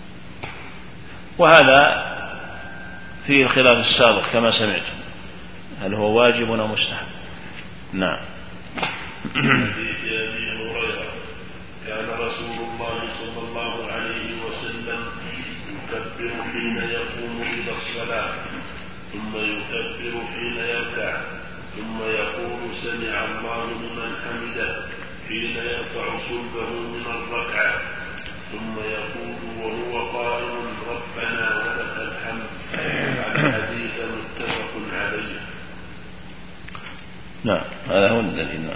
وهذا فيه الخلاف السابق كما سمعتم، هل هو واجب أو مستحب. نعم. حديث أبي هريرة: كان رسول الله صلى الله عليه وسلم يكبر حين يقوم إلى الصلاة، ثم يكبر حين يركع، ثم يقول سمع الله لمن حمده حين يرفع صلبه من الركعة، ثم يقول وهو قائم ربنا ولك الحمد. الحديث متفق عليه. نعم، هذا هو الدليل.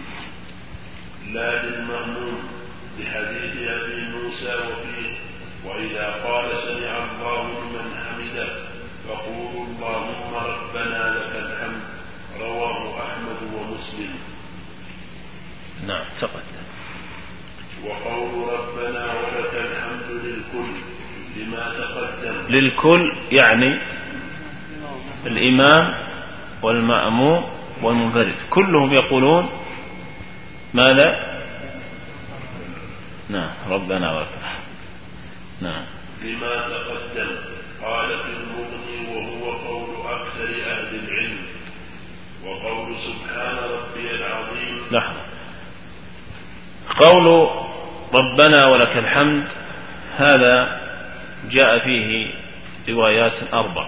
لا للمأموم لحديث أبي موسى وفيه: وإذا قال سمع الله لمن حمده فقولوا اللهم ربنا لك الحمد. رواه أحمد ومسلم. نعم، تقدم. وقول ربنا ولك الحمد للكل لما تقدم. للكل يعني الإمام والمأموم والمنفرد كلهم يقولون ماذا؟ نعم، ربنا ولك الحمد. نعم. لما تقدم. قال في المغني وهو قول أكثر أهل العلم. وقول سبحان ربي العظيم. نعم. قول ربنا ولك الحمد هذا جاء فيه روايات 4.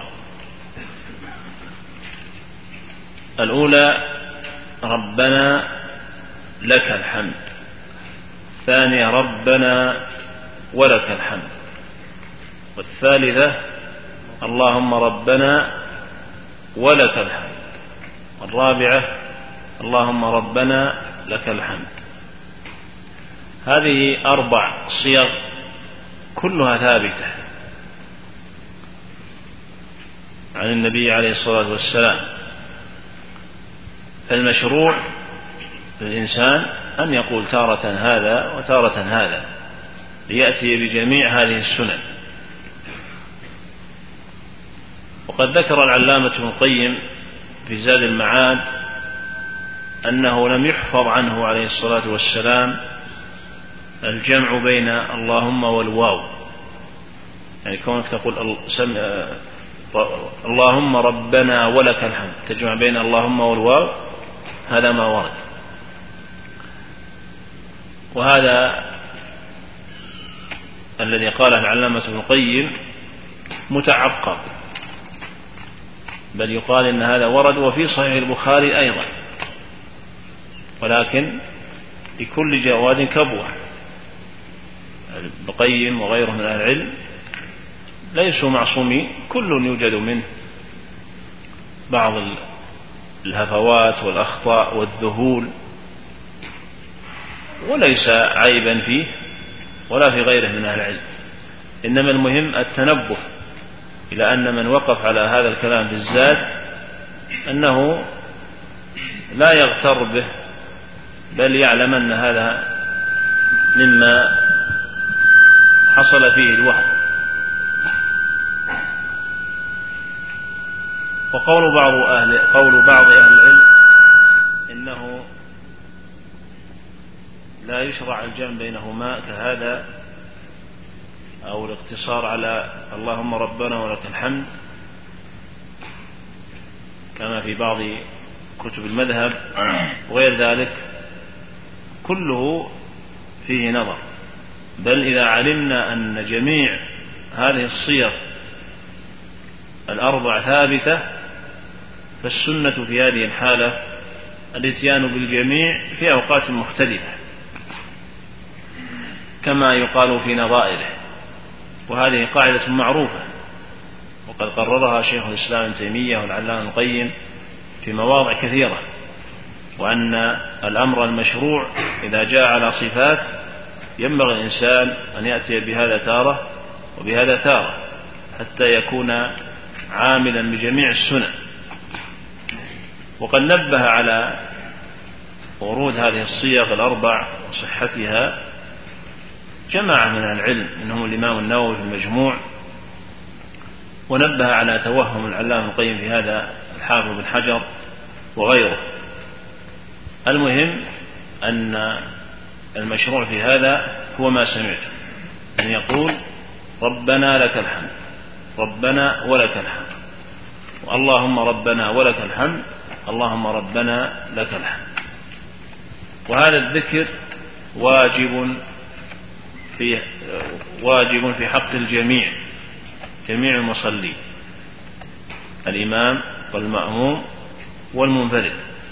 الأولى ربنا لك الحمد، الثانية ربنا ولك الحمد، والثالثة اللهم ربنا ولك الحمد، الرابعة اللهم ربنا لك الحمد. هذه 4 صيغ كلها ثابتة عن النبي عليه الصلاة والسلام. فالمشروع للإنسان أن يقول تارة هذا وتارة هذا ليأتي بجميع هذه السنن. وقد ذكر العلامة ابن القيم في زاد المعاد أنه لم يحفظ عنه عليه الصلاة والسلام الجمع بين اللهم والواو، يعني كونك تقول اللهم ربنا ولك الحمد تجمع بين اللهم والواو، هذا ما ورد. وهذا الذي قاله العلامة ابن القيم متعقب، بل يقال إن هذا ورد وفي صحيح البخاري أيضا، ولكن لكل جواد كبوة. ابن القيم وغيره من أهل العلم ليسوا معصومين، كل يوجد منه بعض الهفوات والأخطاء والذهول، وليس عيبا فيه ولا في غيره من أهل العلم. إنما المهم التنبه إلى أن من وقف على هذا الكلام في الزاد أنه لا يغتر به، بل يعلم أن هذا مما حصل فيه الوهم. وقول بعض أهل العلم إنه لا يشرع الجمع بينهما كهذا، أو الاقتصار على اللهم ربنا ولك الحمد كما في بعض كتب المذهب وغير ذلك، كله فيه نظر. بل إذا علمنا أن جميع هذه الصيغ الأربع ثابتة فالسنة في هذه الحالة الاتيان بالجميع في أوقات مختلفة كما يقال في نظائره، وهذه قاعدة معروفة وقد قررها شيخ الإسلام ابن تيمية والعلامة ابن القيم في مواضع كثيرة، وأن الأمر المشروع إذا جاء على صفات ينبغي الإنسان أن يأتي بهذا تارة وبهذا تارة حتى يكون عاملا بجميع السنن. وقد نبه على ورود هذه الصيغ الأربع وصحتها جماعة من العلم منهم الإمام النووي في المجموع، ونبه على توهم العلامة ابن القيم في هذا الحافظ بن حجر وغيره. المهم أن المشروع في هذا هو ما سمعته، أن يقول ربنا لك الحمد، ربنا ولك الحمد، اللهم ربنا ولك الحمد، اللهم ربنا لك الحمد. وهذا الذكر واجب في حق الجميع، جميع المصلين، الإمام والمأموم والمنفرد.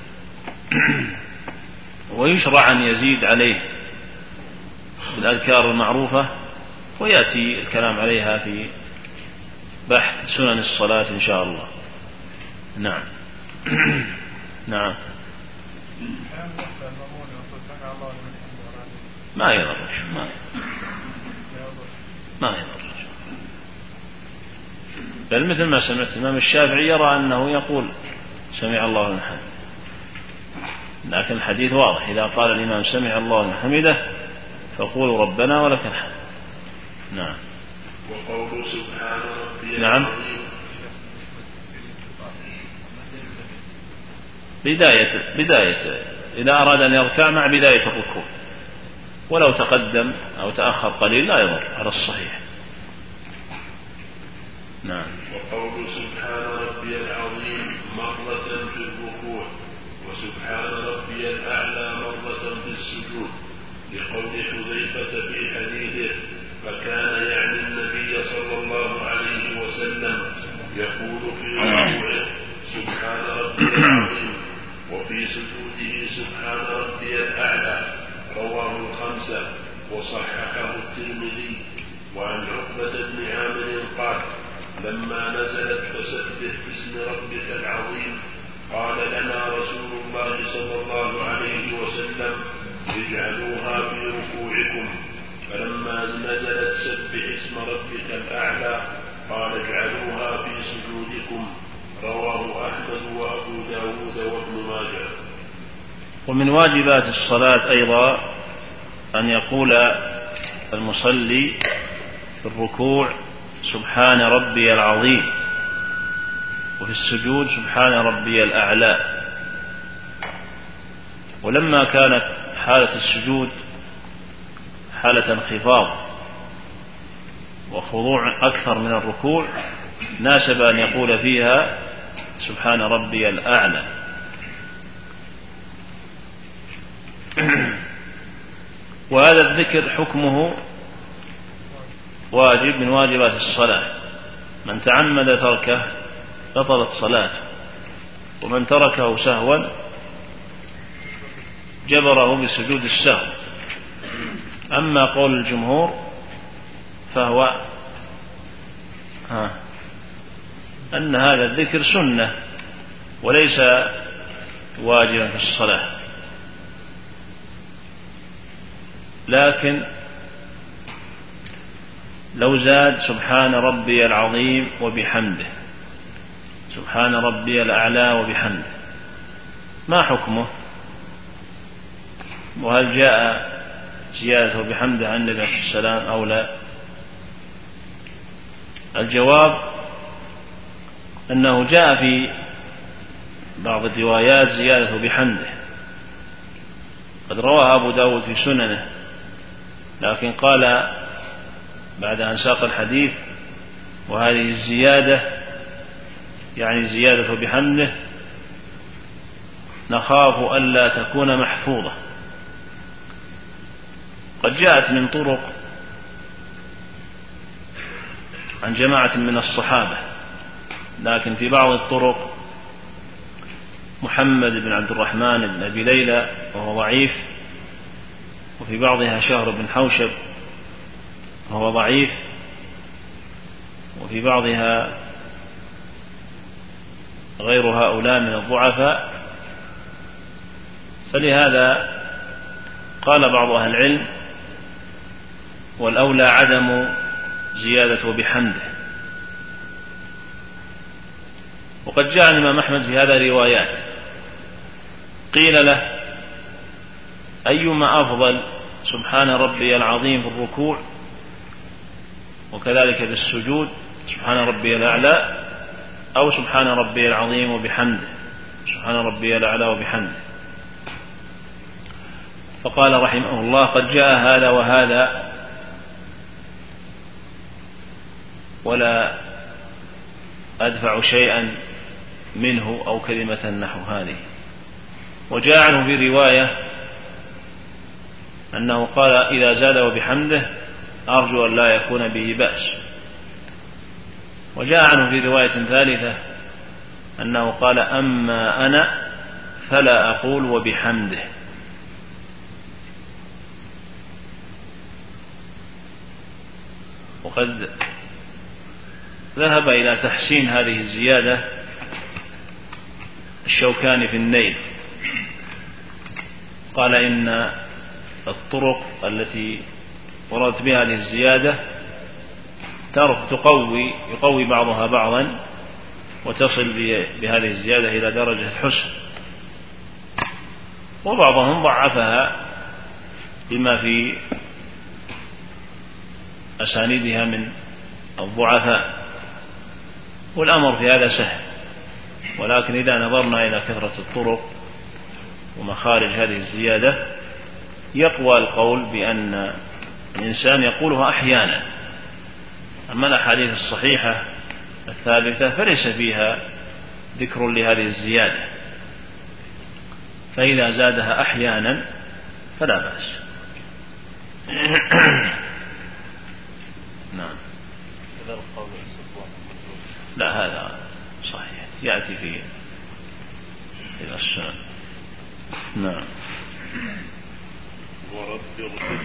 ويشرع أن يزيد عليه بالأذكار المعروفة، ويأتي الكلام عليها في بحث سنن الصلاة إن شاء الله. نعم. نعم. ما يضر، ما يضر. بل مثل ما سمعت الإمام الشافعي يرى أنه يقول سمع الله لمن حمده، لكن الحديث واضح، إذا قال الإمام سمع الله لمن حمده فقولوا ربنا ولك الحمد. نعم. وقول سبحان ربي نعم. بداية إذا أراد أن يركع مع بداية الركوع، ولو تقدم أو تأخر قليل لا يضر على الصحيح. نعم. وقول سبحان ربي العظيم مرة في الركوع، وسبحان ربي الأعلى مرة في السجود، لقول حذيفة في حديثه فكان يعني النبي صلى الله عليه وسلم يقول في ركوعه سبحان ربي العظيم، وفي سجوده سبحان ربي الأعلى. رواه الخمسة وصححه الترمذي. وعن عقبة بن عامر قال لما نزلت فسبح باسم ربك العظيم قال لنا رسول الله صلى الله عليه وسلم اجعلوها في ركوعكم، فلما نزلت سبح اسم ربك الأعلى قال اجعلوها في سجودكم. رواه أحمد وأبو داود وابن ماجه. ومن واجبات الصلاة أيضا أن يقول المصلي في الركوع سبحان ربي العظيم، وفي السجود سبحان ربي الأعلى. ولما كانت حالة السجود حالة انخفاض وخضوع أكثر من الركوع ناسب أن يقول فيها سبحان ربي الأعلى. وهذا الذكر حكمه واجب من واجبات الصلاة، من تعمد تركه بطلت صلاته، ومن تركه سهوا جبره بسجود السهو. أما قول الجمهور فهو أن هذا الذكر سنة وليس واجبا في الصلاة، لكن لو زاد سبحان ربي العظيم وبحمده، سبحان ربي الأعلى وبحمده، ما حكمه؟ وهل جاء زيادة وبحمده عن النبي عليه السلام أو لا؟ الجواب أنه جاء في بعض الروايات زيادة وبحمده، قد رواها أبو داود في سننه، لكن قال بعد أن ساق الحديث: وهذه الزيادة يعني زيادة وبحمده نخاف ألا تكون محفوظة. قد جاءت من طرق عن جماعة من الصحابة، لكن في بعض الطرق محمد بن عبد الرحمن بن أبي ليلى وهو ضعيف، وفي بعضها شهر بن حوشب وهو ضعيف، وفي بعضها غير هؤلاء من الضعفاء. فلهذا قال بعض أهل العلم: والأولى عدم زيادة بحمده. وقد جاء الإمام أحمد في هذا روايات، قيل له: أيما أفضل، سبحان ربي العظيم في الركوع وكذلك في السجود سبحان ربي الأعلى، أو سبحان ربي العظيم وبحمده سبحان ربي الأعلى وبحمده؟ فقال رحمه الله: قد جاء هذا وهذا، ولا أدفع شيئا منه أو كلمة نحو هذه. وجاء عنه في رواية أنه قال: إذا زاد وبحمده أرجو أن لا يكون به بأس. وجاء عنه في رواية ثالثة أنه قال: أما أنا فلا أقول وبحمده. وقد ذهب إلى تحسين هذه الزيادة الشوكاني في النيل، قال: إن الطرق التي وردت بها هذه الزيادة يقوي بعضها بعضا، وتصل بهذه الزيادة إلى درجة الحسن، وبعضهم ضعفها بما في أسانيدها من الضعفاء. والأمر في هذا سهل، ولكن إذا نظرنا إلى كثرة الطرق ومخارج هذه الزيادة يقوى القول بأن الإنسان يقولها أحيانا. أما الأحاديث الصحيحة الثابتة فليس فيها ذكر لهذه الزيادة، فإذا زادها أحيانا فلا بأس. نعم. لا، هذا صحيح، يأتي في السنن. نعم. ورب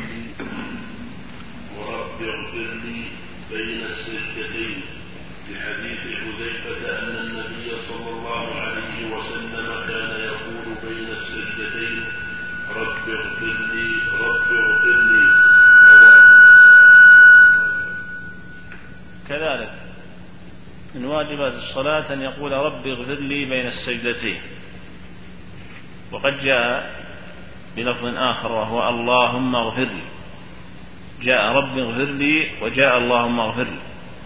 اغفر لي بين السجدتين، لحديث حذيفة أن النبي صلى الله عليه وسلم كان يقول بين السجدتين: رب اغفر لي رب اغفر لي. كذلك من واجبات الصلاة أن يقول: رب اغفر لي بين السجدتين. وقد جاء بلفظ آخر وهو: اللهم اغفر لي. جاء رب اغفر لي وجاء اللهم اغفر لي،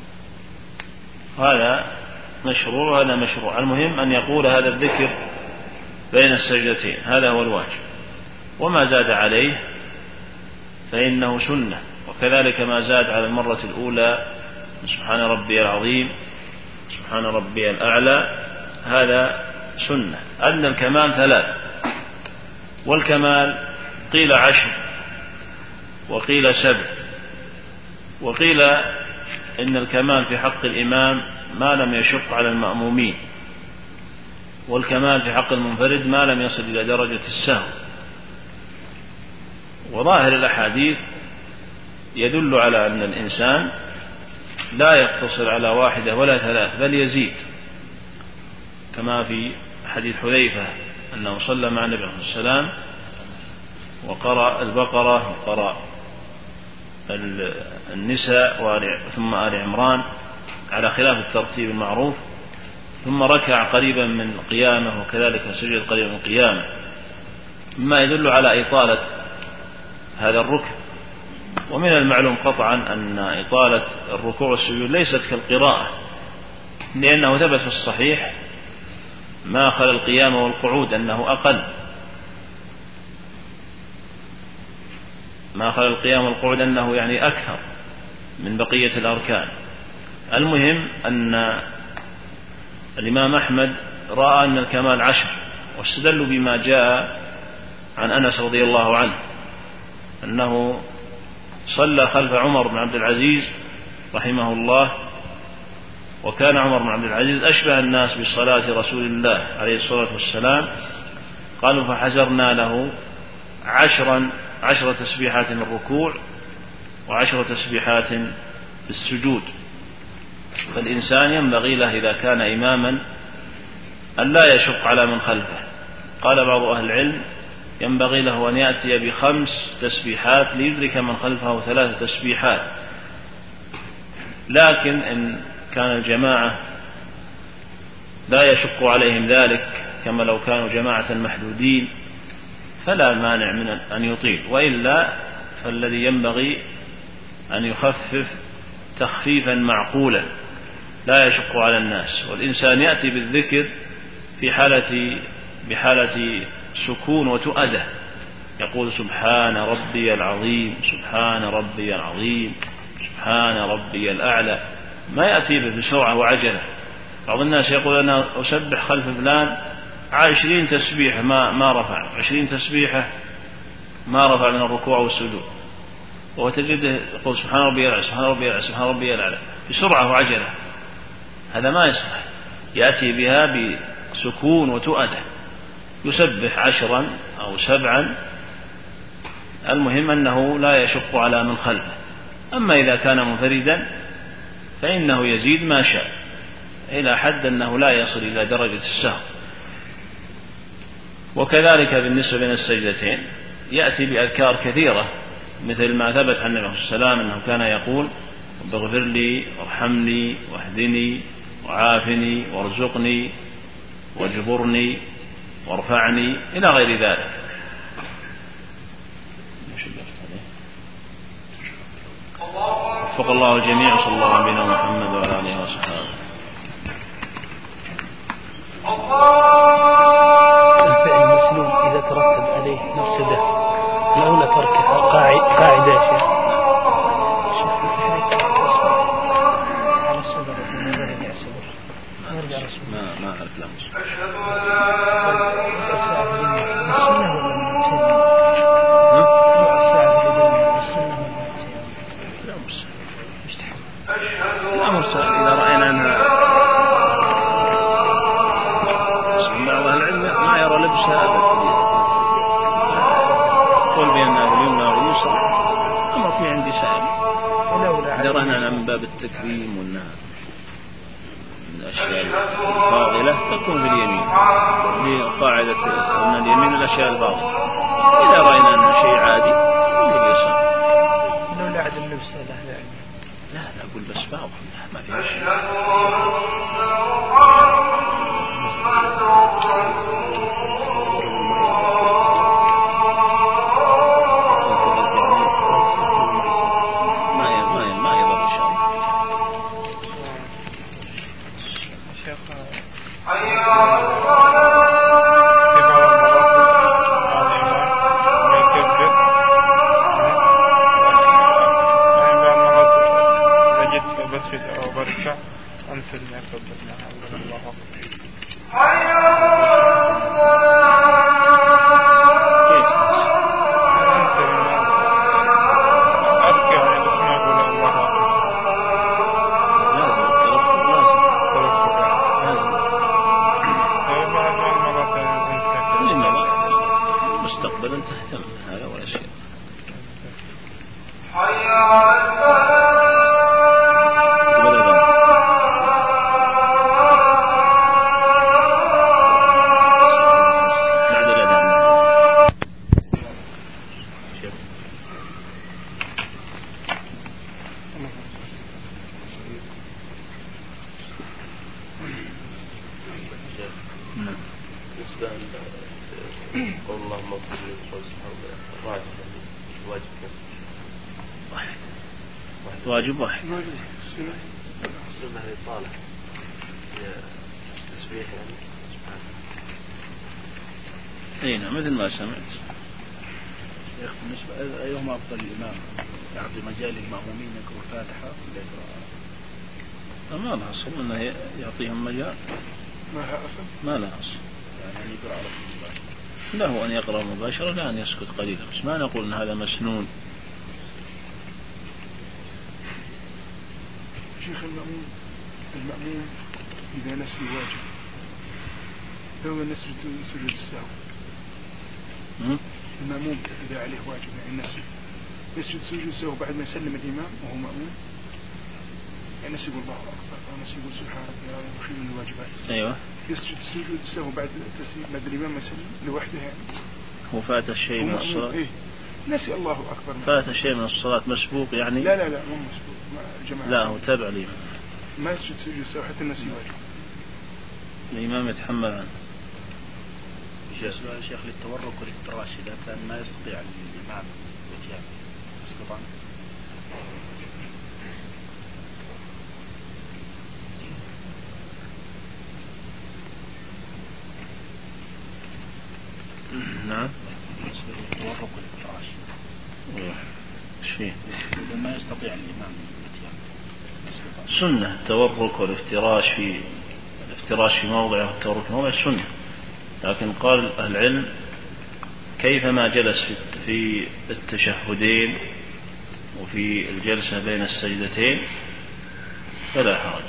هذا مشروع وهذا مشروع. المهم أن يقول هذا الذكر بين السجدتين، هذا هو الواجب، وما زاد عليه فإنه سنة. وكذلك ما زاد على المرة الأولى: سبحان ربي العظيم سبحان ربي الأعلى، هذا سنة. أن الكمال 3، والكمال قيل 10 وقيل 7، وقيل إن الكمال في حق الإمام ما لم يشق على المأمومين، والكمال في حق المنفرد ما لم يصل إلى درجة السهو. وظاهر الأحاديث يدل على أن الإنسان لا يقتصر على 1 ولا 3، بل يزيد، كما في حديث حذيفة أنه صلى مع النبي عليه السلام وقرأ البقرة وقرأ النساء ثم آل عمران على خلاف الترتيب المعروف، ثم ركع قريبا من قيامه وكذلك سجد قريبا من قيامه، مما يدل على إطالة هذا الركن. ومن المعلوم قطعا أن إطالة الركوع والسجود ليست كالقراءة، لأنه ثبت في الصحيح ما خلا القيام والقعود أنه أقل، ما خلا القيام والقعود أنه يعني أكثر من بقية الأركان. المهم أن الإمام أحمد رأى أن الكمال 10، واستدلوا بما جاء عن أنس رضي الله عنه أنه صلى خلف عمر بن عبد العزيز رحمه الله، وكان عمر بن عبد العزيز أشبه الناس بصلاة رسول الله عليه الصلاة والسلام. قالوا فحزرنا له 10 تسبيحات من الركوع و10 تسبيحات في السجود. فالإنسان ينبغي له إذا كان إماما أن لا يشق على من خلفه. قال بعض أهل العلم ينبغي له أن يأتي ب5 تسبيحات ليدرك من خلفه 3 تسبيحات. لكن إن كان الجماعة لا يشق عليهم ذلك كما لو كانوا جماعة محدودين فلا مانع من أن يطيل، وإلا فالذي ينبغي أن يخفف تخفيفا معقولا لا يشق على الناس. والإنسان يأتي بالذكر بحالة سكون وتؤدة، يقول سبحان ربي العظيم، سبحان ربي العظيم، سبحان ربي الأعلى، ما يأتي بسرعة وعجلة. بعض الناس يقول أنا أسبح خلف فلان 20 تسبيحة ما رفع 20 تسبيحة ما رفع من الركوع والسجود، وتجده يقول سبحان ربي الأعلى، سبحان ربي الأعلى، سبحان ربي الأعلى بسرعة وعجلة. هذا ما يصح، يأتي بها بسكون وتؤدة، يسبح 10 أو 7. المهم أنه لا يشق على من خلفه. أما إذا كان منفردا فإنه يزيد ما شاء إلى حد أنه لا يصل إلى درجة السهو. وكذلك بالنسبة بين السجدتين يأتي بأذكار كثيرة، مثل ما ثبت عن النبي صلى الله عليه وسلم أنه كان يقول رب اغفر لي وارحمني واهدني وعافني وارزقني واجبرني وارفعني إلى غير ذلك. وفق الله الجميع، صلى الله على نبينا محمد وعلى آله وصحبه. الفعل المسنون إذا ترتب عليه مفسدة الأولى تركها قاعدة يا شيخ. على الصبر في مذاهب الصبر نرجع رسول ما أعرف لا أشهد أن لا الساعة من السنة ولا من التين؟ الساعة من السنة ولا من التين؟ لا مرسل، مستحب. لا مرسل. إذا رأينا أنها بعض العلم ما يرى لبسها أبدا، قل بأنها باليمنى واليسرى أمر في عندي سائل. إذا رأينا من باب التكريم وأنها من الأشياء الفاضلة تكون في اليمين، لقاعدة أن اليمين الأشياء الفاضلة. إذا رأينا أنها شيء عادي نقول باليسار. لو لا عدم لبسها لا أقول بس بعض ما فيها شيء. ما يضر إن شاء الله. مستقبلا تهتم هذا ولا شيء. واجب واحد. السنة الإطالة هي تسبيح يعني أي نعم مثل ما سمعت. شيخ بالنسبة أيهما أفضل الإمام يعطي مجال للمأمومين يقرأ الفاتحة ولا يقرأ؟ ما لها أصل أنه يعطيهم مجال. ما لها أصل؟ ما لها أصل. يعني يقرأ على مباشرة. له أن يقرأ مباشرة لا أن يسكت قليلا بس ما نقول أن هذا مسنون. شيخ المأموم إذا نسي واجب هو نسبة سجود السهو. المأموم إذا عليه واجب يعني نسجد سجود السهو بعد ما يسلم الإمام وهو مأموم يعني نسي الله أكبر أو نسي سبحان ربي العظيم وشيء من الواجبات. أيوة. يسجد سجود السهو بعد التسليم بعد الإمام ما يسلم لوحده يعني. هو فات الشيء من الصلاة. إيه نسي الله أكبر. فات الشيء من الصلاة مسبوق يعني. لا مو مسبوق جماعة. لا هو تابع الإمام. ما يسجد سجود السهو حتى النسي واجب. الإمام يتحمل عنه. بالنسبة للشيخ للتورك والافتراش إذا كان ما يستطيع الإمام الاتيان يسقط عنه. نعم. بالنسبة للتورك والافتراش. شيء. إذا ما يستطيع الإمام الاتيان يسقط عنه. سنة التورك والافتراش الافتراش في موضع والتورك في موضع سنة. لكن قال العلم كيفما جلس في التشهدين وفي الجلسة بين السجدتين فلا حرج.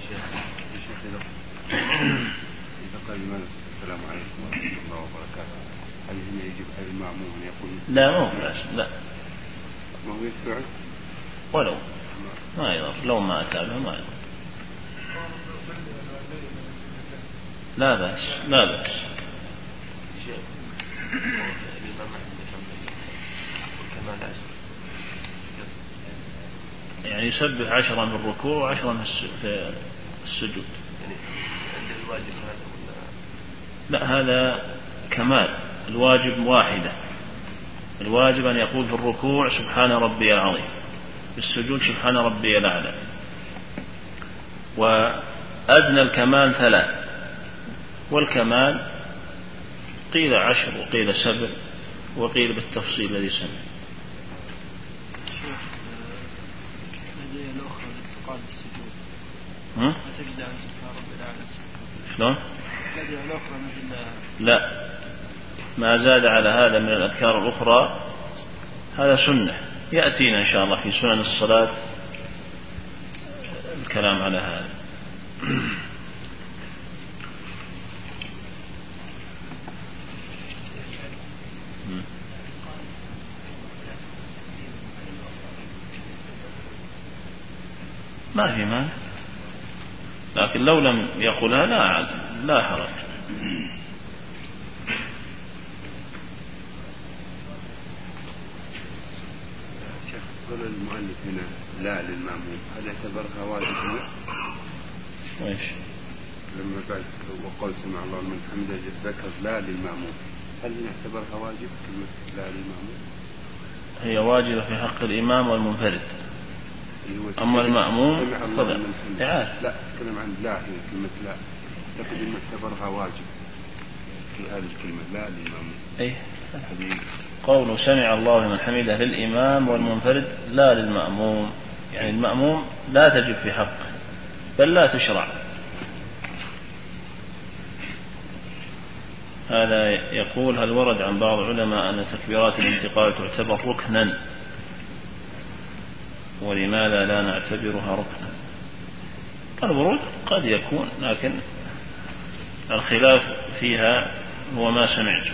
إذا قال المنس السلام عليكم ورحمة الله وبركاته هل هنا يجب على المأموم أن يقول لا ما هو لازم لا ما هو يستوعب ولو ما يضر لو ما أتى به ما يضر لا بأس يعني يسبح 10 بالركوع و10 في السجود. لا هذا كمال. الواجب واحدة. الواجب أن يقول في الركوع سبحان ربي العظيم في السجود سبحان ربي الأعلى. وأدنى الكمال 3 والكمال قيل 10 وقيل 7 وقيل بالتفصيل الذي سمع. الهدية الأخرى لانتقال السجود ما تجزي عن سبحان ربي الأعلى. شلون؟ الهدية الأخرى مثل لا ما زاد على هذا من الأذكار الأخرى هذا سنة يأتينا إن شاء الله في سنن الصلاة الكلام على هذا. ما في مانع لكن لو لم يقولها لا حرج. قال المؤلف هنا لا للمأموم هل يعتبرها واجب؟ وإيش لما بعد وقال سمع الله من حمده ذكر لا للمأموم هل يعتبرها واجب كلمة لا للمأموم؟ هي واجبة في حق الإمام والمنفرد. أما المأموم فلا لا أتكلم عن لا هي كلمة لا لكن إن اعتبرها واجب في هذه الكلمة لا للمأموم. أي قول سمع الله لمن حمده للإمام والمنفرد لا للمأموم يعني المأموم لا تجب في حقه بل لا تشرع. هذا يقول هل ورد عن بعض العلماء أن تكبيرات الانتقال تعتبر ركنا ولماذا لا نعتبرها ركنا؟ الورود قد يكون لكن الخلاف فيها هو ما سمعته.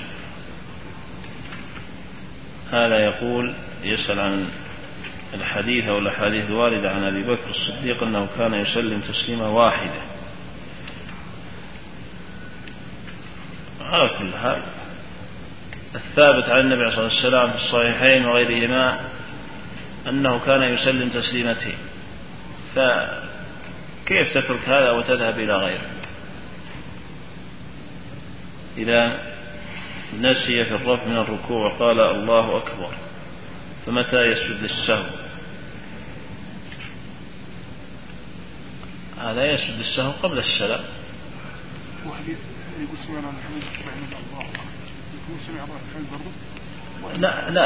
هذا يقول يسأل عن الحديث أو الأحاديث الواردة عن أبي بكر الصديق أنه كان يسلم تسليمة واحدة. على كل حال الثابت عن النبي صلى الله عليه وسلم في الصحيحين وغيرهما أنه كان يسلم تسليمتين فكيف تترك هذا وتذهب إلى غيره؟ إذا نسي في الرفع من الركوع وقال الله أكبر، فمتى يسجد للسهو؟ هذا يسجد للسهو قبل السلام. لا،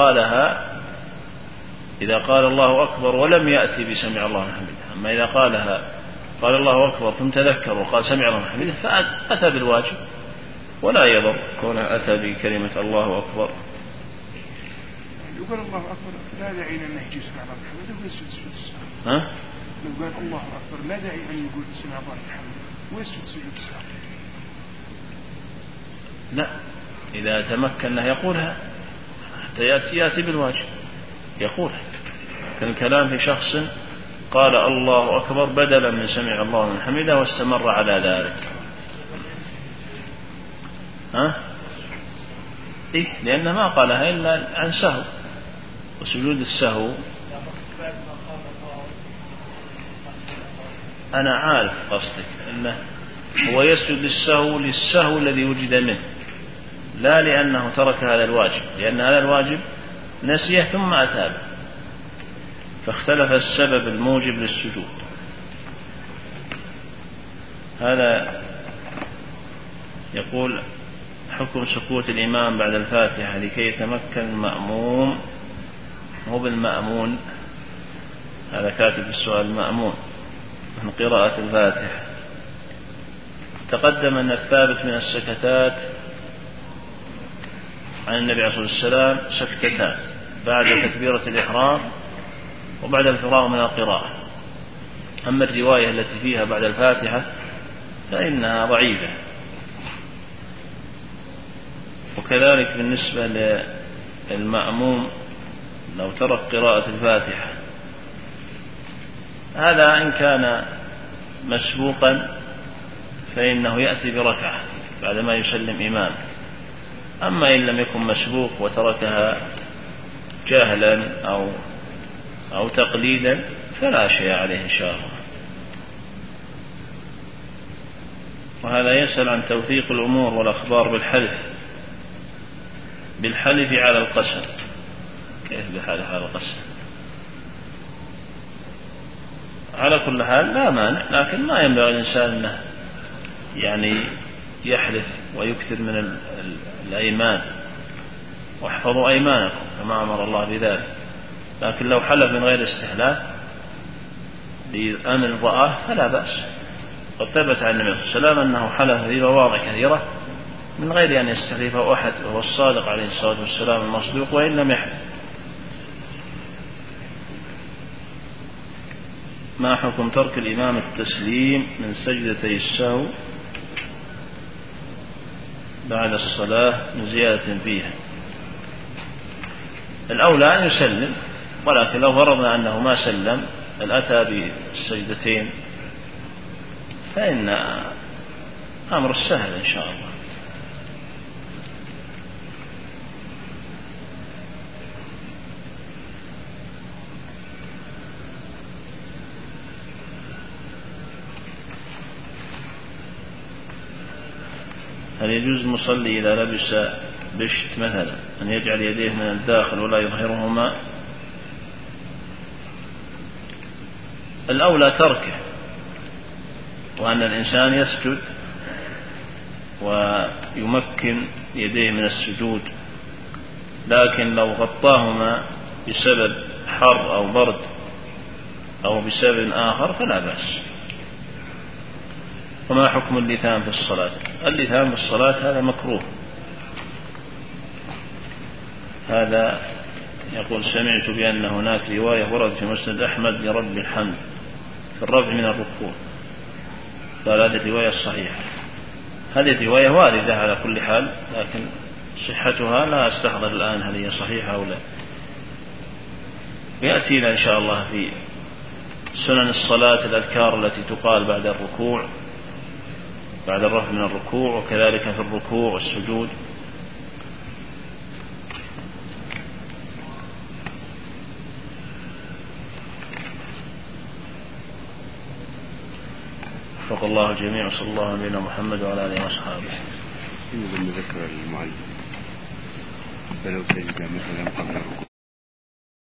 إذا قال الله أكبر ولم يأتي بسمع الله حمده. أما إذا قال الله أكبر ثم تذكر وقال سمع الله حمده فأتى بالواجب، ولا يضر كونه أتى بكلمة الله أكبر. لو قال الله أكبر لا داعي أن يجي سمع الله حمده ويسجد سجود السهو. لو قال الله أكبر لا داعي أن يقول سمع الله حمده ويسجد سجود السهو. لا، إذا تمكن يقولها حتى يأتي بالواجب يقولها. كالكلام في شخص قال الله أكبر بدلا من سمع الله من حمده واستمر على ذلك. لأنه ما قالها إلا عن سهو، وسجود السهو أنا عارف قصدك أنه هو يسجد للسهو الذي وجد منه، لا لأنه ترك هذا الواجب، لأن هذا الواجب نسيه ثم أتابه، فاختلف السبب الموجب للسجود. هذا يقول حكم سكوت الإمام بعد الفاتحة لكي يتمكن المأموم، هو بالمأمون، هذا كاتب السؤال المأمون من قراءة الفاتحة. تقدم أن الثابت من السكتات عن النبي عليه الصلاة والسلام سكتتان بعد تكبيرة الإحرام وبعد الفراغ من القراءة. أما الرواية التي فيها بعد الفاتحة فإنها ضعيفة. وكذلك بالنسبة للمأموم لو ترك قراءة الفاتحة، هذا إن كان مسبوقا فإنه يأتي بركعة بعدما يسلم إمام. أما إن لم يكن مسبوق وتركها جهلا أو تقليدا فلا شيء عليه إن شاء الله. وهذا يسأل عن توثيق الأمور والأخبار بالحلف على القسم. كيف بالحلف على القسم؟ على كل حال لا مانع، لكن ما ينبغي الإنسان أنه يعني يحلف ويكثر من الأيمان، واحفظوا أيمانكم كما أمر الله بذلك. لكن لو حلف من غير استحلاف لأمر رآه فلا بأس. قد ثبت عن النبي صلى الله عليه وسلم أنه حلف في مواضع كثيرة من غير أن يستحلفه أحد، وهو الصادق عليه الصلاة والسلام المصدوق وإن لم يحلف. ما حكم ترك الإمام التسليم من سجدتي السهو بعد الصلاة من زيادة فيها؟ الأولى أن يسلم، ولكن لو فرضنا أنه ما سلم بل أتى بالسجدتين فإن أمر السهل إن شاء الله. هل يجوز المصلي إذا لبس بشت مثلا أن يجعل يديه من الداخل ولا يظهرهما؟ الأولى تركه، وأن الإنسان يسجد ويمكن يديه من السجود، لكن لو غطاهما بسبب حر أو برد أو بسبب آخر فلا بأس. وما حكم اللثام في الصلاة؟ اللثام في الصلاة هذا مكروه. هذا يقول سمعت بأن هناك رواية ورد في مسند أحمد لرب الحمد في الرفع من الركوع، قال هذه الرواية الصحيحة. هذه الرواية واردة على كل حال، لكن صحتها لا أستحضر الآن هل هي صحيحة أو لا. يأتينا إن شاء الله في سنن الصلاة الأذكار التي تقال بعد الركوع، بعد الرفع من الركوع، وكذلك في الركوع والسجود. وفق الله الجميع، صلى الله عليه محمد وعلى آله وصحبه. لما ذكر المعلم فلو سجد مثلا قبل الركوع